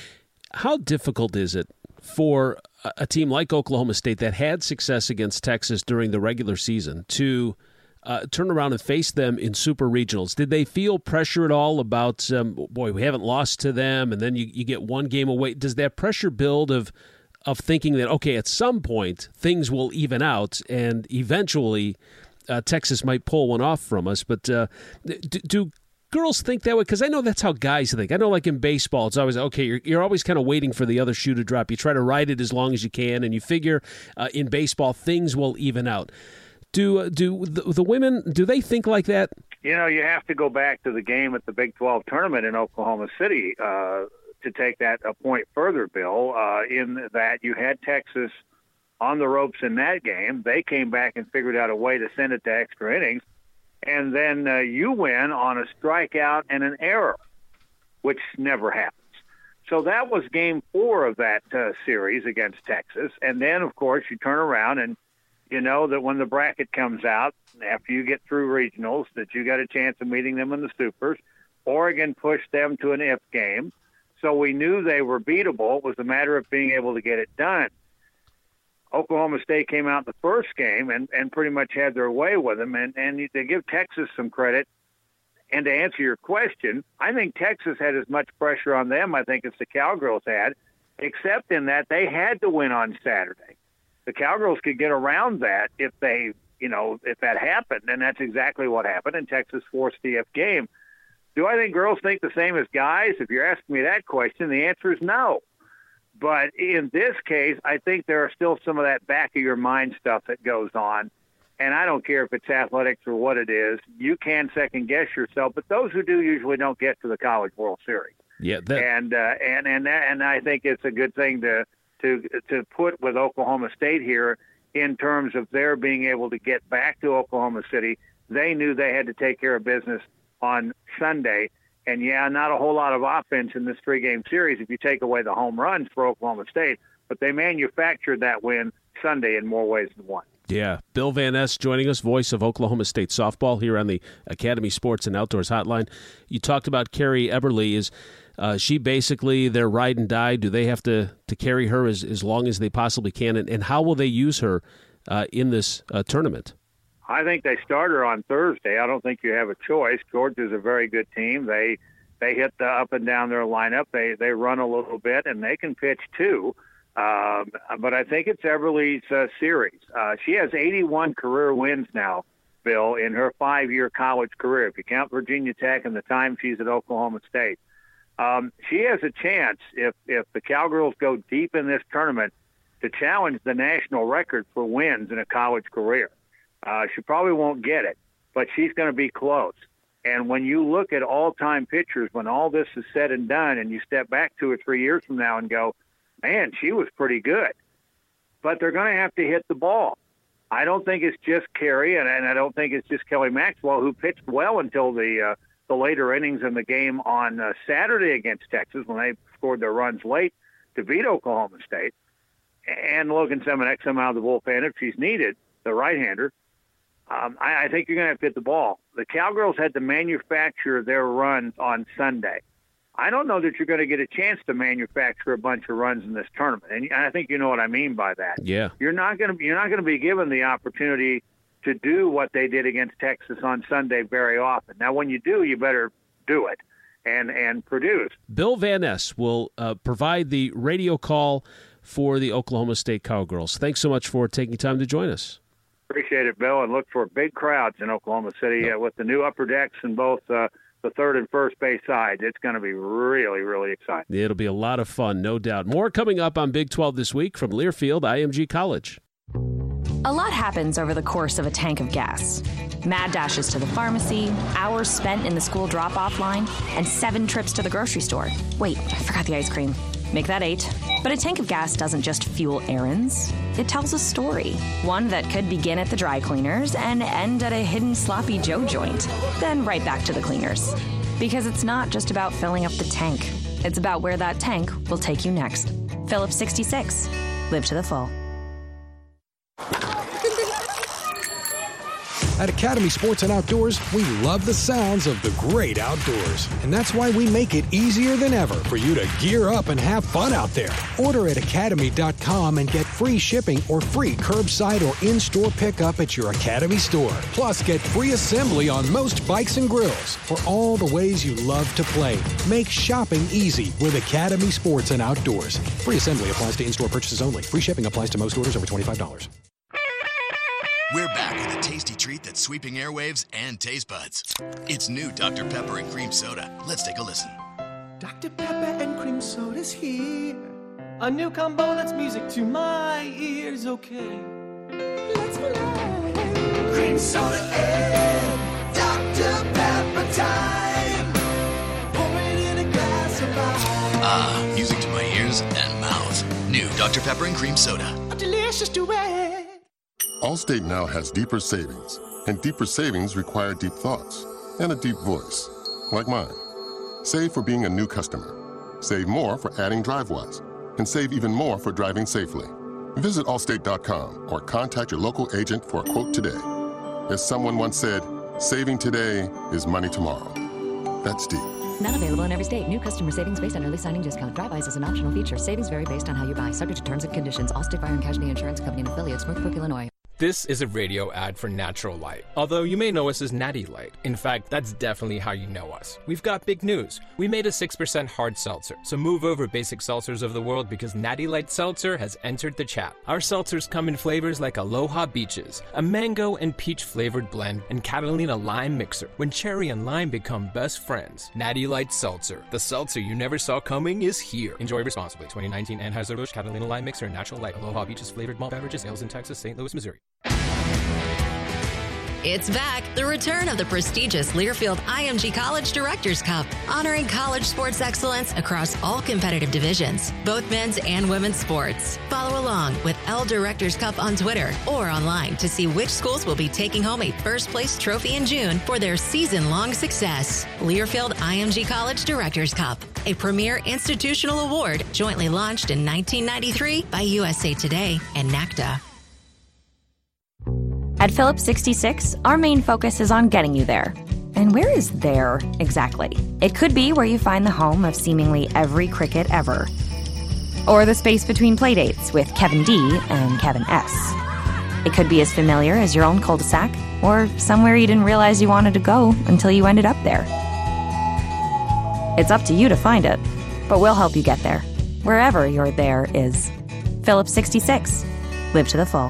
How difficult is it for a team like Oklahoma State that had success against Texas during the regular season to uh, turn around and face them in super regionals? Did they feel pressure at all about, um, boy, we haven't lost to them, and then you, you get one game away? Does that pressure build of of thinking that, okay, at some point things will even out and eventually uh, Texas might pull one off from us? But uh, do, do girls think that way? Because I know that's how guys think. I know, like in baseball, it's always, okay, you're, you're always kind of waiting for the other shoe to drop. You try to ride it as long as you can, and you figure uh, in baseball things will even out. Do uh, do the, the women, do they think like that? You know, you have to go back to the game at the Big twelve tournament in Oklahoma City uh, to take that a point further, Bill, uh, in that you had Texas on the ropes in that game. They came back and figured out a way to send it to extra innings. And then uh, you win on a strikeout and an error, which never happens. So that was game four of that uh, series against Texas. And then, of course, you turn around and you know that when the bracket comes out, after you get through regionals, that you got a chance of meeting them in the supers. Oregon pushed them to an if game. So we knew they were beatable. It was a matter of being able to get it done. Oklahoma State came out in the first game and, and pretty much had their way with them. And, and to give Texas some credit, and to answer your question, I think Texas had as much pressure on them, I think, as the Cowgirls had, except in that they had to win on Saturday. The Cowgirls could get around that if they, you know, if that happened, and that's exactly what happened, and Texas forced the F game. Do I think girls think the same as guys? If you're asking me that question, the answer is no. But in this case, I think there are still some of that back-of-your-mind stuff that goes on. And I don't care if it's athletics or what it is. You can second-guess yourself, but those who do usually don't get to the College World Series. Yeah, that... and uh, and and and I think it's a good thing to to to put with Oklahoma State here in terms of their being able to get back to Oklahoma City. They knew they had to take care of business on Sunday. And, yeah, not a whole lot of offense in this three-game series if you take away the home runs for Oklahoma State. But they manufactured that win Sunday in more ways than one. Yeah. Bill Van Ness joining us, voice of Oklahoma State softball here on the Academy Sports and Outdoors Hotline. You talked about Carrie Eberle. Is uh, she basically their ride and die? Do they have to, to carry her as, as long as they possibly can? And, and how will they use her uh, in this uh, tournament? I think they start her on Thursday. I don't think you have a choice. Georgia's a very good team. They they hit the up and down their lineup. They they run a little bit, and they can pitch too. Um, but I think it's Eberle's uh, series. Uh, she has eighty-one career wins now, Bill, in her five-year college career. If you count Virginia Tech and the time she's at Oklahoma State. Um, she has a chance, if, if the Cowgirls go deep in this tournament, to challenge the national record for wins in a college career. Uh, she probably won't get it, but she's going to be close. And when you look at all-time pitchers, when all this is said and done, and you step back two or three years from now and go, man, she was pretty good. But they're going to have to hit the ball. I don't think it's just Carrie, and, and I don't think it's just Kelly Maxwell, who pitched well until the uh, the later innings in the game on uh, Saturday against Texas when they scored their runs late to beat Oklahoma State. And Logan Simonek come out of the bullpen if she's needed, the right-hander. Um, I, I think you're going to have to hit the ball. The Cowgirls had to manufacture their runs on Sunday. I don't know that you're going to get a chance to manufacture a bunch of runs in this tournament, and I think you know what I mean by that. Yeah, you're not going to you're not going to be given the opportunity to do what they did against Texas on Sunday very often. Now, when you do, you better do it and and produce. Bill Van Ness will uh, provide the radio call for the Oklahoma State Cowgirls. Thanks so much for taking time to join us. Appreciate it, Bill, and look for big crowds in Oklahoma City uh, with the new upper decks in both uh, the third and first base sides. It's going to be really, really exciting. It'll be a lot of fun, no doubt. More coming up on Big twelve this week from Learfield I M G College. A lot happens over the course of a tank of gas. Mad dashes to the pharmacy, hours spent in the school drop-off line, and seven trips to the grocery store. Wait, I forgot the ice cream. Make that eight. But a tank of gas doesn't just fuel errands. It tells a story. One that could begin at the dry cleaners and end at a hidden Sloppy Joe joint. Then right back to the cleaners. Because it's not just about filling up the tank. It's about where that tank will take you next. Phillips sixty-six. Live to the full. At Academy Sports and Outdoors, we love the sounds of the great outdoors. And that's why we make it easier than ever for you to gear up and have fun out there. Order at academy dot com and get free shipping or free curbside or in-store pickup at your Academy store. Plus, get free assembly on most bikes and grills for all the ways you love to play. Make shopping easy with Academy Sports and Outdoors. Free assembly applies to in-store purchases only. Free shipping applies to most orders over twenty-five dollars. We're back with a tasty treat that's sweeping airwaves and taste buds. It's new Doctor Pepper and Cream Soda. Let's take a listen. Doctor Pepper and Cream Soda's here. A new combo that's music to my ears, okay. Let's play. Cream Soda and Doctor Pepper time. Pour it in a glass of ice. Ah, music to my ears and mouth. New Doctor Pepper and Cream Soda. A delicious duet. Allstate now has deeper savings, and deeper savings require deep thoughts and a deep voice, like mine. Save for being a new customer. Save more for adding DriveWise, and save even more for driving safely. Visit allstate dot com or contact your local agent for a quote today. As someone once said, saving today is money tomorrow. That's deep. Not available in every state. New customer savings based on early signing discount. DriveWise is an optional feature. Savings vary based on how you buy. Subject to terms and conditions. Allstate Fire and Casualty Insurance Company and affiliates. Northbrook, Illinois. This is a radio ad for Natural Light, although you may know us as Natty Light. In fact, that's definitely how you know us. We've got big news. We made a six percent hard seltzer, so move over basic seltzers of the world because Natty Light Seltzer has entered the chat. Our seltzers come in flavors like Aloha Beaches, a mango and peach flavored blend, and Catalina Lime Mixer, when cherry and lime become best friends. Natty Light Seltzer, the seltzer you never saw coming, is here. Enjoy responsibly. twenty nineteen Anheuser-Busch Catalina Lime Mixer and Natural Light Aloha Beaches flavored malt beverages, sales in Texas, Saint Louis, Missouri. It's back, the return of the prestigious Learfield I M G College Directors Cup, honoring college sports excellence across all competitive divisions, both men's and women's sports. Follow along with L Directors Cup on Twitter or online to see which schools will be taking home a first place trophy in June for their season-long success. Learfield I M G College Directors Cup, a premier institutional award jointly launched in nineteen ninety-three by U S A Today and NACDA. At Phillips sixty-six, our main focus is on getting you there. And where is there exactly? It could be where you find the home of seemingly every cricket ever. Or the space between playdates with Kevin D and Kevin S. It could be as familiar as your own cul-de-sac, or somewhere you didn't realize you wanted to go until you ended up there. It's up to you to find it, but we'll help you get there, wherever your there is. Phillips sixty-six. Live to the full.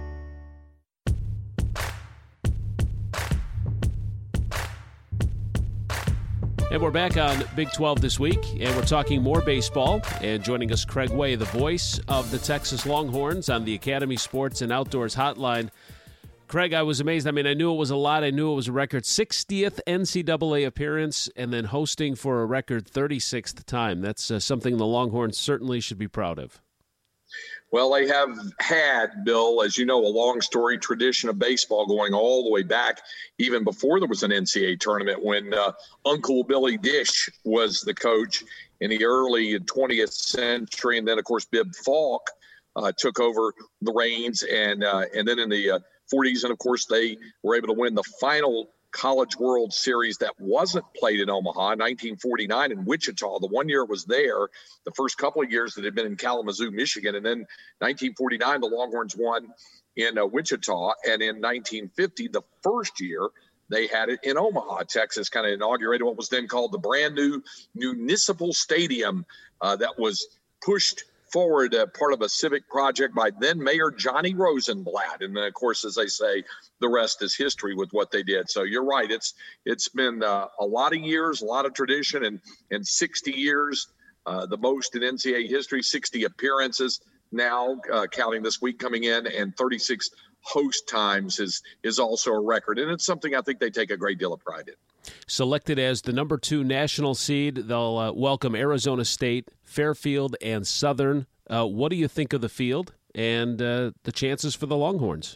And we're back on Big twelve this week, and we're talking more baseball. And joining us, Craig Way, the voice of the Texas Longhorns on the Academy Sports and Outdoors Hotline. Craig, I was amazed. I mean, I knew it was a lot. I knew it was a record sixtieth N C double A appearance and then hosting for a record thirty-sixth time. That's uh, something the Longhorns certainly should be proud of. Well, they have had, Bill, as you know, a long story tradition of baseball going all the way back, even before there was an N C double A tournament, when uh, Uncle Billy Dish was the coach in the early twentieth century. And then, of course, Bibb Falk uh, took over the reins. And, uh, and then in the uh, forties, and, of course, they were able to win the final College World Series that wasn't played in Omaha, nineteen forty-nine in Wichita. The one year it was there, the first couple of years that had been in Kalamazoo, Michigan. And then nineteen forty-nine, the Longhorns won in uh, Wichita. And in nineteen fifty, the first year, they had it in Omaha, Texas, kind of inaugurated what was then called the brand new Municipal Stadium uh, that was pushed forward, uh, part of a civic project by then Mayor Johnny Rosenblatt. And then, of course, as they say, the rest is history with what they did. So you're right. It's it's been uh, a lot of years, a lot of tradition, and, and sixty years, uh, the most in N C double A history, sixty appearances now, uh, counting this week coming in, and thirty-six host times is is also a record. And it's something I think they take a great deal of pride in. Selected as the number two national seed, they'll uh, welcome Arizona State, Fairfield, and Southern. Uh, what do you think of the field and uh, the chances for the Longhorns?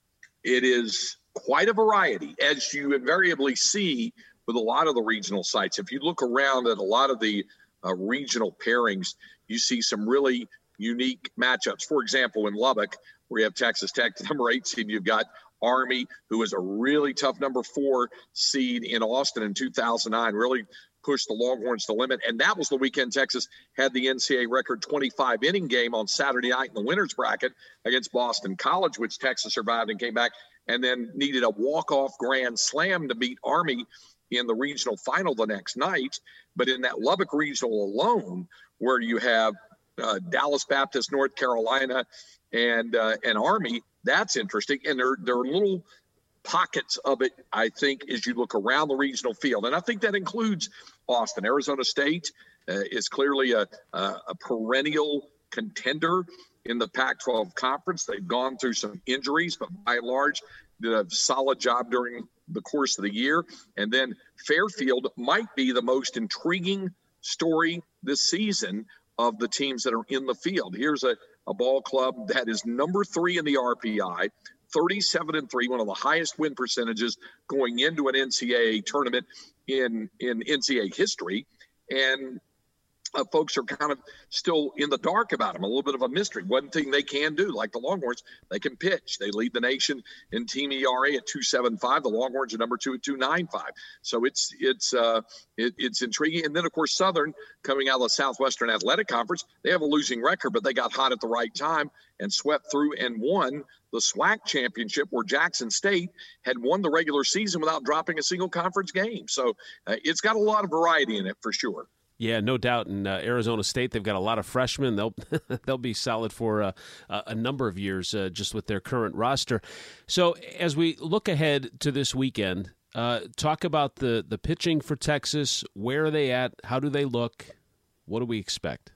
It is quite a variety, as you invariably see with a lot of the regional sites. If you look around at a lot of the uh, regional pairings, you see some really unique matchups. For example, in Lubbock, where you have Texas Tech, the number eight seed, you've got Army, who was a really tough number four seed in Austin in two thousand nine, really pushed the Longhorns to the limit. And that was the weekend Texas had the N C double A record twenty-five inning game on Saturday night in the winner's bracket against Boston College, which Texas survived and came back, and then needed a walk-off grand slam to beat Army in the regional final the next night. But in that Lubbock regional alone, where you have uh, Dallas Baptist, North Carolina, and uh, and Army, that's interesting. And there, there are little pockets of it, I think, as you look around the regional field. And I think that includes Austin. Arizona State uh, is clearly a, a, a perennial contender in the Pac twelve conference. They've gone through some injuries, but by and large, did a solid job during the course of the year. And then Fairfield might be the most intriguing story this season of the teams that are in the field. Here's a, a ball club that is number three in the R P I, thirty-seven and three, one of the highest win percentages going into an N C double A tournament in, in N C double A history. And uh, folks are kind of still in the dark about them, a little bit of a mystery. One thing they can do, like the Longhorns, they can pitch. They lead the nation in team E R A at two point seven five. The Longhorns are number two at two point nine five. So it's it's uh, it, it's intriguing. And then, of course, Southern, coming out of the Southwestern Athletic Conference, they have a losing record, but they got hot at the right time and swept through and won the SWAC championship, where Jackson State had won the regular season without dropping a single conference game. So uh, it's got a lot of variety in it for sure. Yeah, no doubt. In uh, Arizona State, they've got a lot of freshmen. They'll they'll be solid for uh, a number of years uh, just with their current roster. So as we look ahead to this weekend, uh, talk about the, the pitching for Texas. Where are they at? How do they look? What do we expect?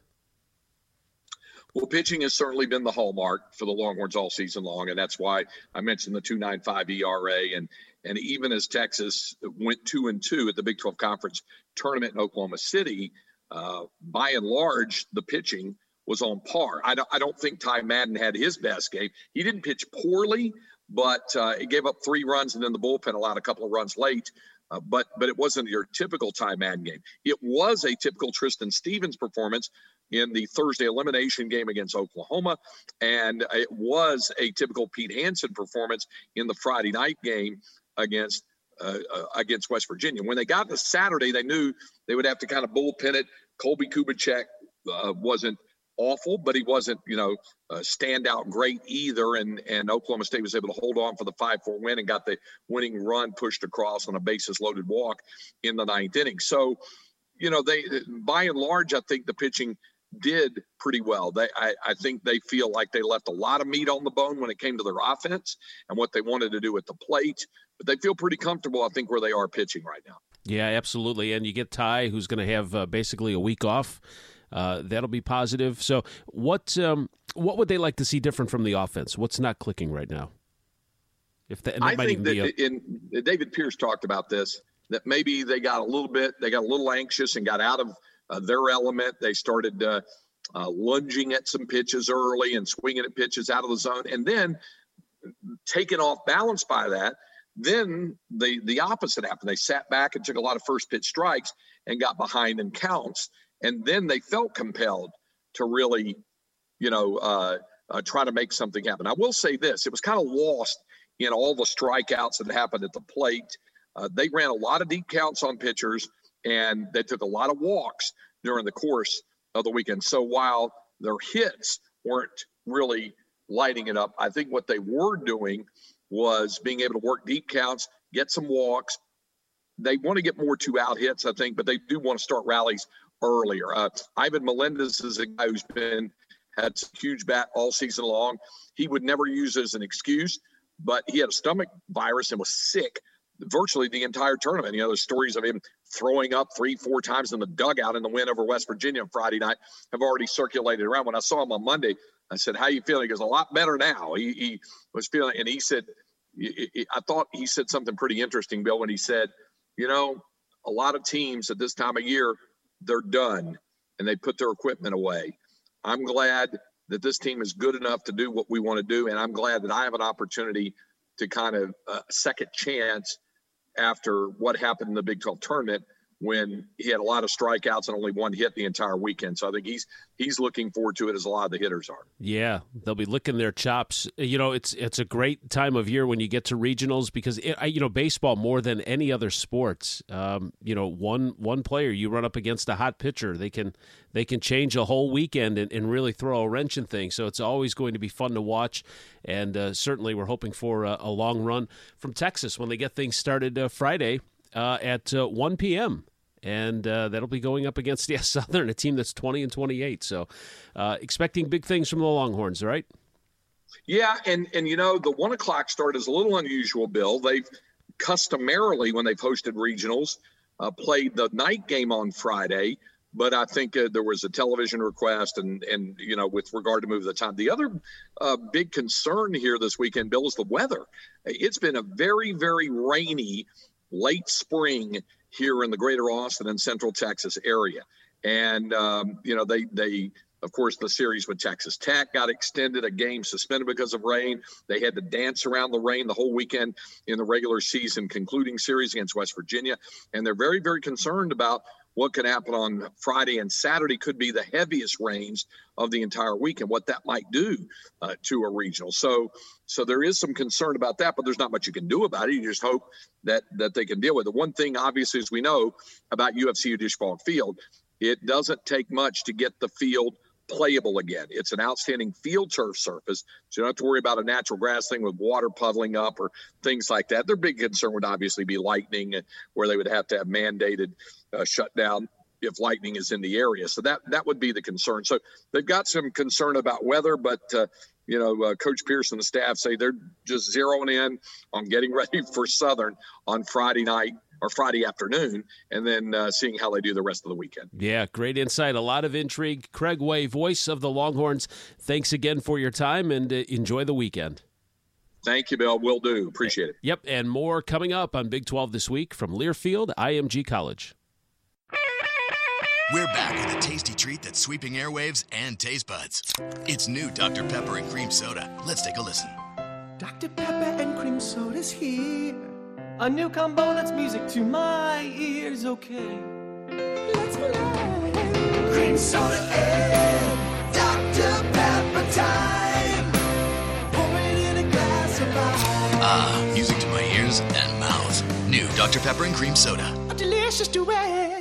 Well, pitching has certainly been the hallmark for the Longhorns all season long, and that's why I mentioned the two point nine five E R A. And and even as Texas went two and two at the Big twelve Conference tournament in Oklahoma City, uh, by and large, the pitching was on par. I don't, I don't think Ty Madden had his best game. He didn't pitch poorly, but uh, he gave up three runs, and then the bullpen allowed a couple of runs late. Uh, but but it wasn't your typical Ty Madden game. It was a typical Tristan Stevens performance in the Thursday elimination game against Oklahoma, and it was a typical Pete Hansen performance in the Friday night game against uh, uh, against West Virginia. When they got to Saturday, they knew they would have to kind of bullpen it. Colby Kubicek uh, wasn't awful, but he wasn't, you know, uh, standout great either. And and Oklahoma State was able to hold on for the five four win and got the winning run pushed across on a bases loaded walk in the ninth inning. So, you know, they, by and large, I think the pitching did pretty well. They, I, I think they feel like they left a lot of meat on the bone when it came to their offense and what they wanted to do at the plate, but they feel pretty comfortable, I think, where they are pitching right now. Yeah, absolutely. And you get Ty, who's going to have uh, basically a week off. Uh, that'll be positive. So what um, what would they like to see different from the offense? What's not clicking right now? If the, I think that a- in David Pierce talked about this, that maybe they got a little bit, they got a little anxious and got out of uh, their element. They started, uh, uh, lunging at some pitches early and swinging at pitches out of the zone, and then taken off balance by that. Then the the opposite happened. They sat back and took a lot of first pitch strikes and got behind in counts. And then they felt compelled to really, you know, uh, uh, try to make something happen. I will say this. It was kind of lost in all the strikeouts that happened at the plate. Uh, they ran a lot of deep counts on pitchers, and they took a lot of walks during the course of the weekend. So while their hits weren't really lighting it up, I think what they were doing was being able to work deep counts, get some walks. They want to get more two-out hits, I think, but they do want to start rallies earlier. Uh, Ivan Melendez is a guy who's been had a huge bat all season long. He would never use it as an excuse, but he had a stomach virus and was sick virtually the entire tournament. You know, there's stories of him throwing up three, four times in the dugout in the win over West Virginia on Friday night have already circulated around. When I saw him on Monday, I said, how you feeling? He goes, a lot better now. He, he was feeling, and he said, I thought he said something pretty interesting, Bill, when he said, you know, a lot of teams at this time of year, they're done and they put their equipment away. I'm glad that this team is good enough to do what we want to do. And I'm glad that I have an opportunity to kind of uh, second chance after what happened in the Big twelve tournament when he had a lot of strikeouts and only one hit the entire weekend. So I think he's he's looking forward to it, as a lot of the hitters are. Yeah, they'll be licking their chops. You know, it's it's a great time of year when you get to regionals because, it, you know, baseball more than any other sports, um, you know, one one player, you run up against a hot pitcher, they can they can change a whole weekend and, and really throw a wrench in things. So it's always going to be fun to watch. And uh, certainly we're hoping for a, a long run from Texas when they get things started uh, Friday uh, at uh, one p.m., and uh, that'll be going up against yeah, Southern, a team that's twenty and twenty-eight. So uh, expecting big things from the Longhorns, right? Yeah, and, and you know, the one o'clock start is a little unusual, Bill. They've customarily, when they've hosted regionals, uh, played the night game on Friday, but I think uh, there was a television request and, and, you know, with regard to move the time. The other uh, big concern here this weekend, Bill, is the weather. It's been a very, very rainy late spring here in the greater Austin and Central Texas area. And, um, you know, they, they, of course, the series with Texas Tech got extended, a game suspended because of rain. They had to dance around the rain the whole weekend in the regular season concluding series against West Virginia. And they're very, very concerned about what could happen on Friday and Saturday. Could be the heaviest rains of the entire weekend, what that might do uh, to a regional. So so there is some concern about that, but there's not much you can do about it. You just hope that that they can deal with it. One thing, obviously, as we know about U F C Disch-Falk Field, it doesn't take much to get the field playable again. It's an outstanding field turf surface, so you don't have to worry about a natural grass thing with water puddling up or things like that. Their big concern would obviously be lightning, where they would have to have mandated uh, shutdown if lightning is in the area. So that that would be the concern. So they've got some concern about weather, but uh, you know, uh, Coach Pierce and the staff say they're just zeroing in on getting ready for Southern on Friday night or Friday afternoon, and then uh, seeing how they do the rest of the weekend. Yeah, great insight. A lot of intrigue. Craig Way, voice of the Longhorns, thanks again for your time, and uh, enjoy the weekend. Thank you, Bill. Will do. Appreciate it. Yep, and more coming up on Big twelve this week from Learfield I M G College. We're back with a tasty treat that's sweeping airwaves and taste buds. It's new Doctor Pepper and Cream Soda. Let's take a listen. Doctor Pepper and Cream Soda's here. A new combo that's music to my ears, okay. Let's play. Cream Soda and Doctor Pepper time. Pour it in a glass of ice. Ah, music to my ears and mouth. New Doctor Pepper and Cream Soda. A delicious duet.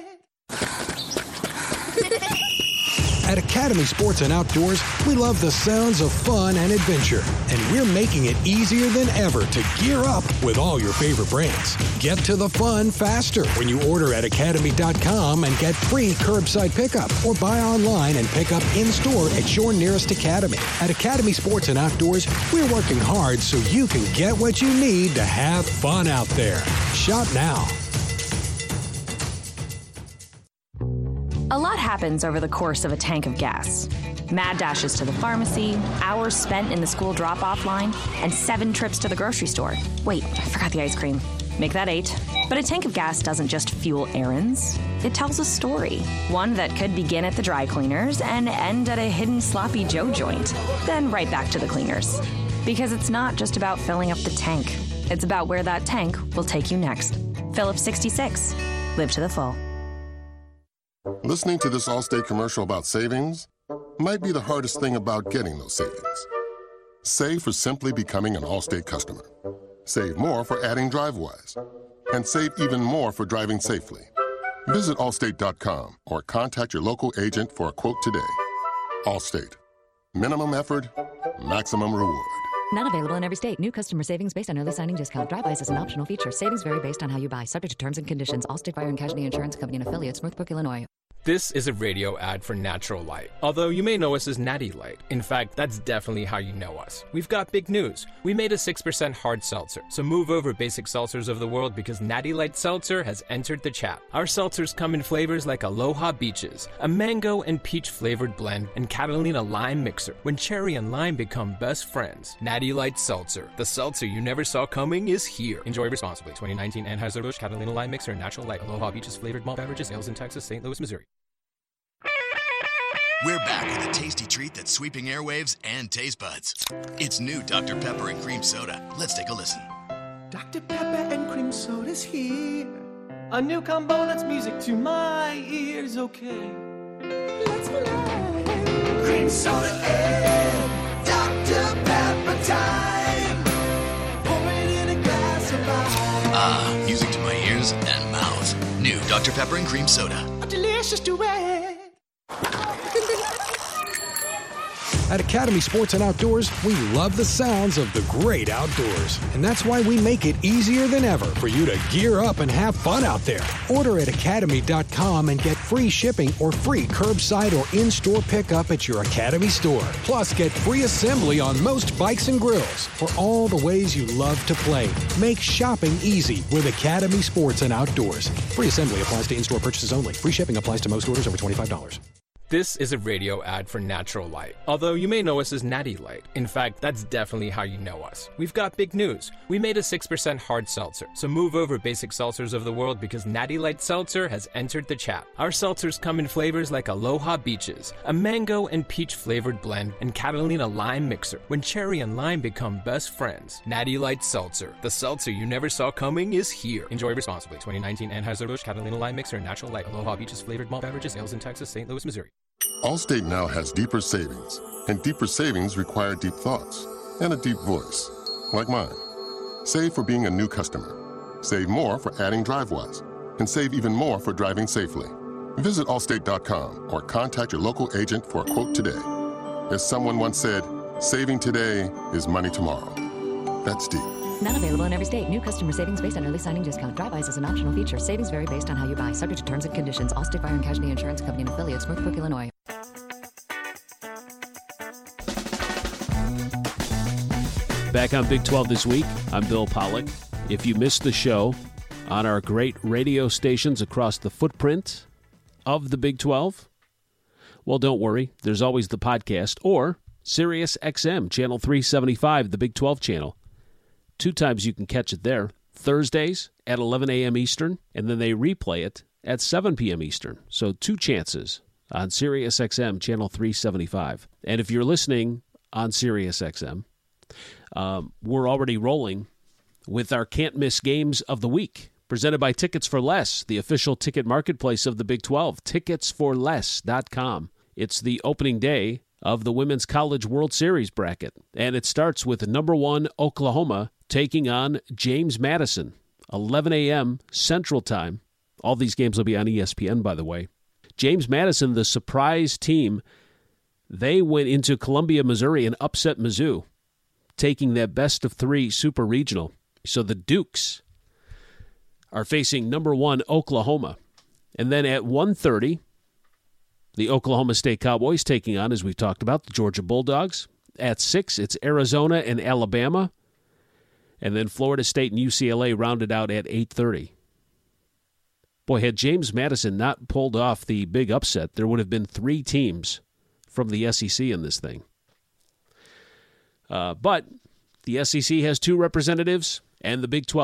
At Academy Sports and Outdoors, we love the sounds of fun and adventure, and we're making it easier than ever to gear up with all your favorite brands. Get to the fun faster when you order at academy dot com and get free curbside pickup, or buy online and pick up in-store at your nearest Academy. At Academy Sports and Outdoors, we're working hard so you can get what you need to have fun out there. Shop now. A lot happens over the course of a tank of gas. Mad dashes to the pharmacy, hours spent in the school drop-off line, and seven trips to the grocery store. Wait, I forgot the ice cream. Make that eight. But a tank of gas doesn't just fuel errands. It tells a story. One that could begin at the dry cleaners and end at a hidden Sloppy Joe joint. Then right back to the cleaners. Because it's not just about filling up the tank. It's about where that tank will take you next. Phillips sixty-six. Live to the full. Listening to this Allstate commercial about savings might be the hardest thing about getting those savings. Save for simply becoming an Allstate customer. Save more for adding DriveWise. And save even more for driving safely. Visit Allstate dot com or contact your local agent for a quote today. Allstate. Minimum effort, maximum reward. Not available in every state. New customer savings based on early signing discount. Drive-bys is an optional feature. Savings vary based on how you buy. Subject to terms and conditions. Allstate Fire and Casualty Insurance Company and affiliates. Northbrook, Illinois. This is a radio ad for Natural Light. Although you may know us as Natty Light. In fact, that's definitely how you know us. We've got big news. We made a six percent hard seltzer. So move over basic seltzers of the world because Natty Light Seltzer has entered the chat. Our seltzers come in flavors like Aloha Beaches, a mango and peach flavored blend, and Catalina Lime Mixer. When cherry and lime become best friends. Natty Light Seltzer. The seltzer you never saw coming is here. Enjoy responsibly. twenty nineteen Anheuser-Busch Catalina Lime Mixer and Natural Light Aloha Beaches flavored malt beverages. Sales in Texas, Saint Louis, Missouri. We're back with a tasty treat that's sweeping airwaves and taste buds. It's new Doctor Pepper and Cream Soda. Let's take a listen. Doctor Pepper and Cream Soda's here. A new combo that's music to my ears, okay. Let's relax. Cream Soda and Doctor Pepper time. Pour it in a glass of ice. Ah, music to my ears and mouth. New Doctor Pepper and Cream Soda. A delicious duet. At Academy Sports and Outdoors, we love the sounds of the great outdoors. And that's why we make it easier than ever for you to gear up and have fun out there. Order at Academy dot com and get free shipping or free curbside or in-store pickup at your Academy store. Plus, get free assembly on most bikes and grills for all the ways you love to play. Make shopping easy with Academy Sports and Outdoors. Free assembly applies to in-store purchases only. Free shipping applies to most orders over twenty-five dollars. This is a radio ad for Natural Light. Although you may know us as Natty Light. In fact, that's definitely how you know us. We've got big news. We made a six percent hard seltzer. So move over basic seltzers of the world because Natty Light Seltzer has entered the chat. Our seltzers come in flavors like Aloha Beaches, a mango and peach flavored blend, and Catalina Lime Mixer. When cherry and lime become best friends. Natty Light Seltzer. The seltzer you never saw coming is here. Enjoy responsibly. twenty nineteen Anheuser-Busch Catalina Lime Mixer and Natural Light Aloha Beaches flavored malt beverages. Sales in Texas, Saint Louis, Missouri. Allstate now has deeper savings, and deeper savings require deep thoughts and a deep voice, like mine. Save for being a new customer. Save more for adding DriveWise, and save even more for driving safely. Visit Allstate dot com or contact your local agent for a quote today. As someone once said, saving today is money tomorrow. That's deep. Not available in every state. New customer savings based on early signing discount. Drive-bys is an optional feature. Savings vary based on how you buy. Subject to terms and conditions. Allstate Fire and Casualty Insurance Company and affiliates. Northbrook, Illinois. Back on Big twelve this week, I'm Bill Pollock. If you missed the show on our great radio stations across the footprint of the Big twelve, well, don't worry. There's always the podcast or Sirius X M, Channel three seventy-five, the Big twelve channel. Two times you can catch it there. Thursdays at eleven a.m. Eastern, and then they replay it at seven p.m. Eastern. So two chances on Sirius X M, Channel three seventy-five. And if you're listening on Sirius X M, um, we're already rolling with our can't-miss games of the week, presented by Tickets for Less, the official ticket marketplace of the Big twelve, tickets for less dot com. It's the opening day of the Women's College World Series bracket, and it starts with number one Oklahoma taking on James Madison, eleven a.m. Central Time. All these games will be on E S P N, by the way. James Madison, the surprise team, they went into Columbia, Missouri, and upset Mizzou, taking that best of three super regional. So the Dukes are facing number one Oklahoma. And then at one thirty, the Oklahoma State Cowboys taking on, as we've talked about, the Georgia Bulldogs. At six, it's Arizona and Alabama. And then Florida State and U C L A rounded out at eight thirty. Boy, had James Madison not pulled off the big upset, there would have been three teams from the S E C in this thing. Uh, but the S E C has two representatives, and the Big twelve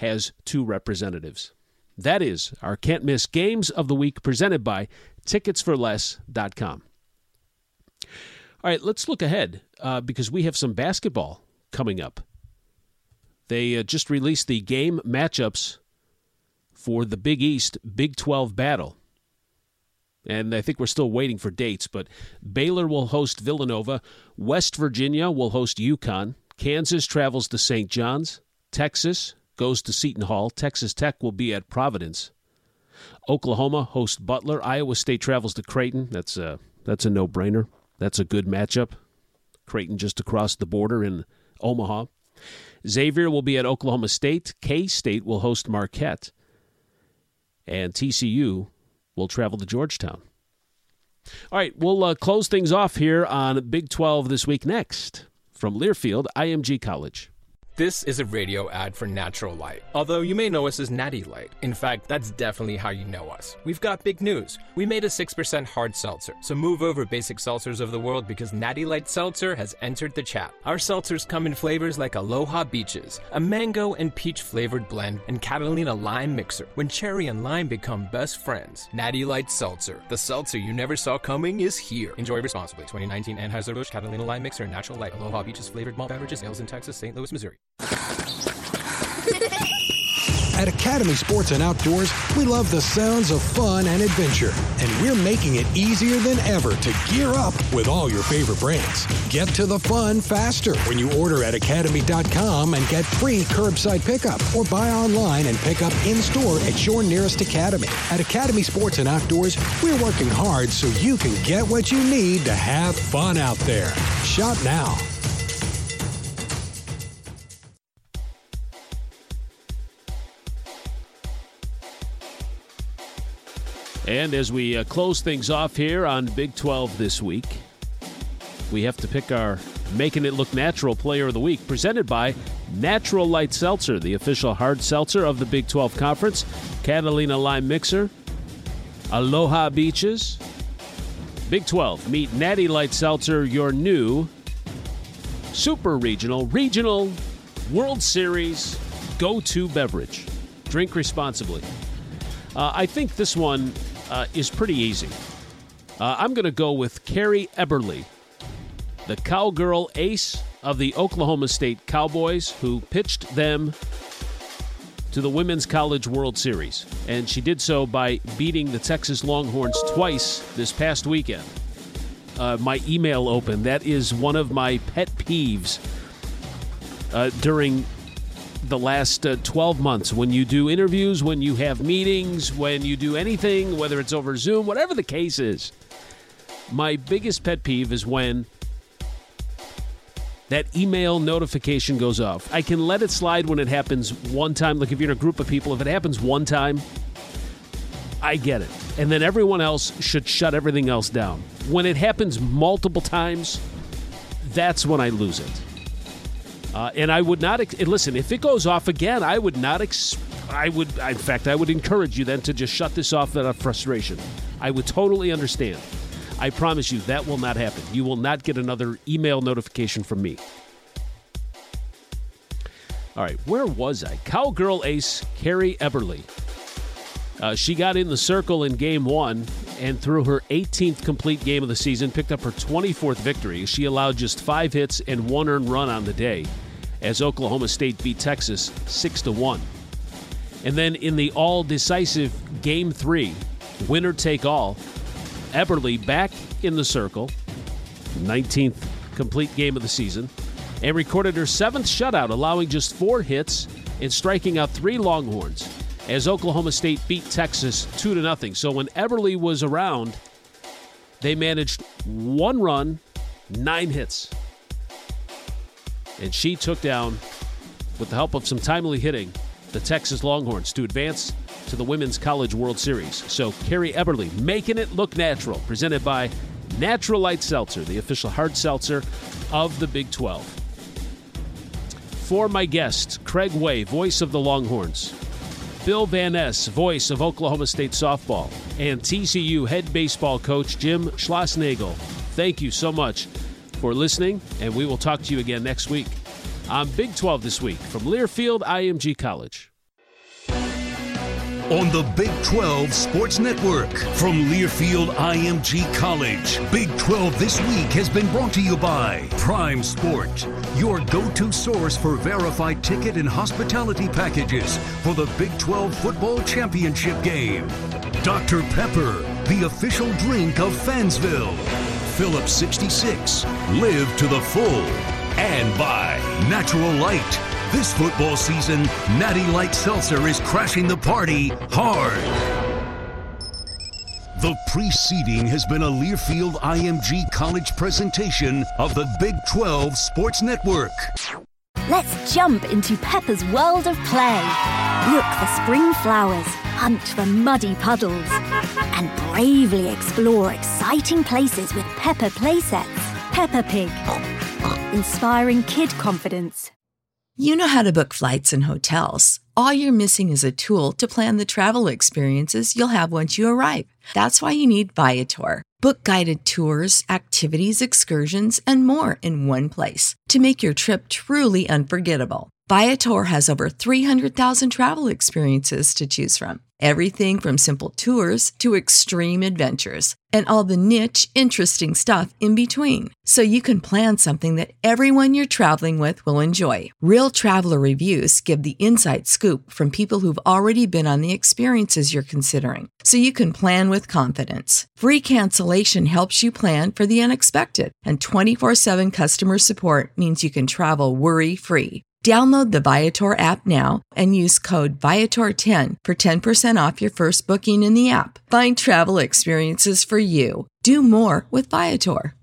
has two representatives. That is our can't miss games of the week presented by tickets for less dot com. All right, let's look ahead uh, because we have some basketball coming up. They uh, just released the game matchups for the Big East Big twelve battle. And I think we're still waiting for dates, but Baylor will host Villanova. West Virginia will host UConn. Kansas travels to Saint John's. Texas goes to Seton Hall. Texas Tech will be at Providence. Oklahoma hosts Butler. Iowa State travels to Creighton. That's a, that's a no-brainer. That's a good matchup. Creighton just across the border in Omaha. Xavier will be at Oklahoma State. K-State will host Marquette. And T C U will travel to Georgetown. All right, we'll uh, close things off here on Big twelve this week next. From Learfield, I M G College. This is a radio ad for Natural Light. Although you may know us as Natty Light. In fact, that's definitely how you know us. We've got big news. We made a six percent hard seltzer. So move over, basic seltzers of the world, because Natty Light Seltzer has entered the chat. Our seltzers come in flavors like Aloha Beaches, a mango and peach flavored blend, and Catalina Lime Mixer, when cherry and lime become best friends. Natty Light Seltzer. The seltzer you never saw coming is here. Enjoy responsibly. twenty nineteen Anheuser-Busch Catalina Lime Mixer, Natural Light, Aloha Beaches flavored malt beverages, ales in Texas, Saint Louis, Missouri. At Academy Sports and Outdoors, we love the sounds of fun and adventure, and we're making it easier than ever to gear up with all your favorite brands. Get to the fun faster when you order at academy dot com and get free curbside pickup, or buy online and pick up in-store at your nearest Academy. At Academy Sports and Outdoors, we're working hard so you can get what you need to have fun out there. Shop now. And as we uh, close things off here on Big twelve this week, we have to pick our Making It Look Natural Player of the Week, presented by Natural Light Seltzer, the official hard seltzer of the Big twelve Conference. Catalina Lime Mixer, Aloha Beaches. Big twelve, meet Natty Light Seltzer, your new super regional, regional World Series go-to beverage. Drink responsibly. Uh, I think this one uh, is pretty easy. Uh, I'm going to go with Carrie Eberle, the cowgirl ace of the Oklahoma State Cowboys, who pitched them to the Women's College World Series. And she did so by beating the Texas Longhorns twice this past weekend. Uh, my email open. That is one of my pet peeves uh, during the last uh, twelve months. When you do interviews, when you have meetings, when you do anything, whether it's over Zoom, whatever the case is, my biggest pet peeve is when that email notification goes off. I can let it slide when it happens one time. Like if you're in a group of people, if it happens one time, I get it. And then everyone else should shut everything else down. When it happens multiple times, that's when I lose it. Uh, and I would not, ex- listen, if it goes off again, I would not, ex- I would, in fact, I would encourage you then to just shut this off out of frustration. I would totally understand. I promise you that will not happen. You will not get another email notification from me. All right, where was I? Cowgirl ace Carrie Eberle. Uh, she got in the circle in game one, and through her eighteenth complete game of the season, picked up her twenty-fourth victory. She allowed just five hits and one earned run on the day, as Oklahoma State beat Texas six to one. And then in the all-decisive game three, winner-take-all, Eberle back in the circle, nineteenth complete game of the season, and recorded her seventh shutout, allowing just four hits and striking out three Longhorns, as Oklahoma State beat Texas two to nothing. So when Eberle was around, they managed one run, nine hits. And she took down, with the help of some timely hitting, the Texas Longhorns to advance to the Women's College World Series. So Carrie Eberle, making it look natural, presented by Natural Light Seltzer, the official hard seltzer of the Big twelve. For my guest, Craig Way, voice of the Longhorns, Bill Van Ness, voice of Oklahoma State softball, and T C U head baseball coach Jim Schlossnagle, thank you so much for listening, and we will talk to you again next week on Big twelve This Week from Learfield I M G College. on the Big twelve Sports Network. From Learfield I M G College, Big twelve This Week has been brought to you by Prime Sport, your go-to source for verified ticket and hospitality packages for the Big twelve Football Championship game. Doctor Pepper, the official drink of Fansville. Phillips sixty-six, live to the full. And by Natural Light. This football season, Natty Light Seltzer is crashing the party hard. The preceding has been a Learfield I M G College presentation of the Big twelve Sports Network. Let's jump into Peppa's world of play. Look for spring flowers, hunt for muddy puddles, and bravely explore exciting places with Peppa playsets. Peppa Pig, inspiring kid confidence. You know how to book flights and hotels. All you're missing is a tool to plan the travel experiences you'll have once you arrive. That's why you need Viator. Book guided tours, activities, excursions, and more in one place to make your trip truly unforgettable. Viator has over three hundred thousand travel experiences to choose from. Everything from simple tours to extreme adventures and all the niche, interesting stuff in between. So you can plan something that everyone you're traveling with will enjoy. Real traveler reviews give the inside scoop from people who've already been on the experiences you're considering. So you can plan with confidence. Free cancellation helps you plan for the unexpected. And twenty-four seven customer support means you can travel worry-free. Download the Viator app now and use code Viator ten for ten percent off your first booking in the app. Find travel experiences for you. Do more with Viator.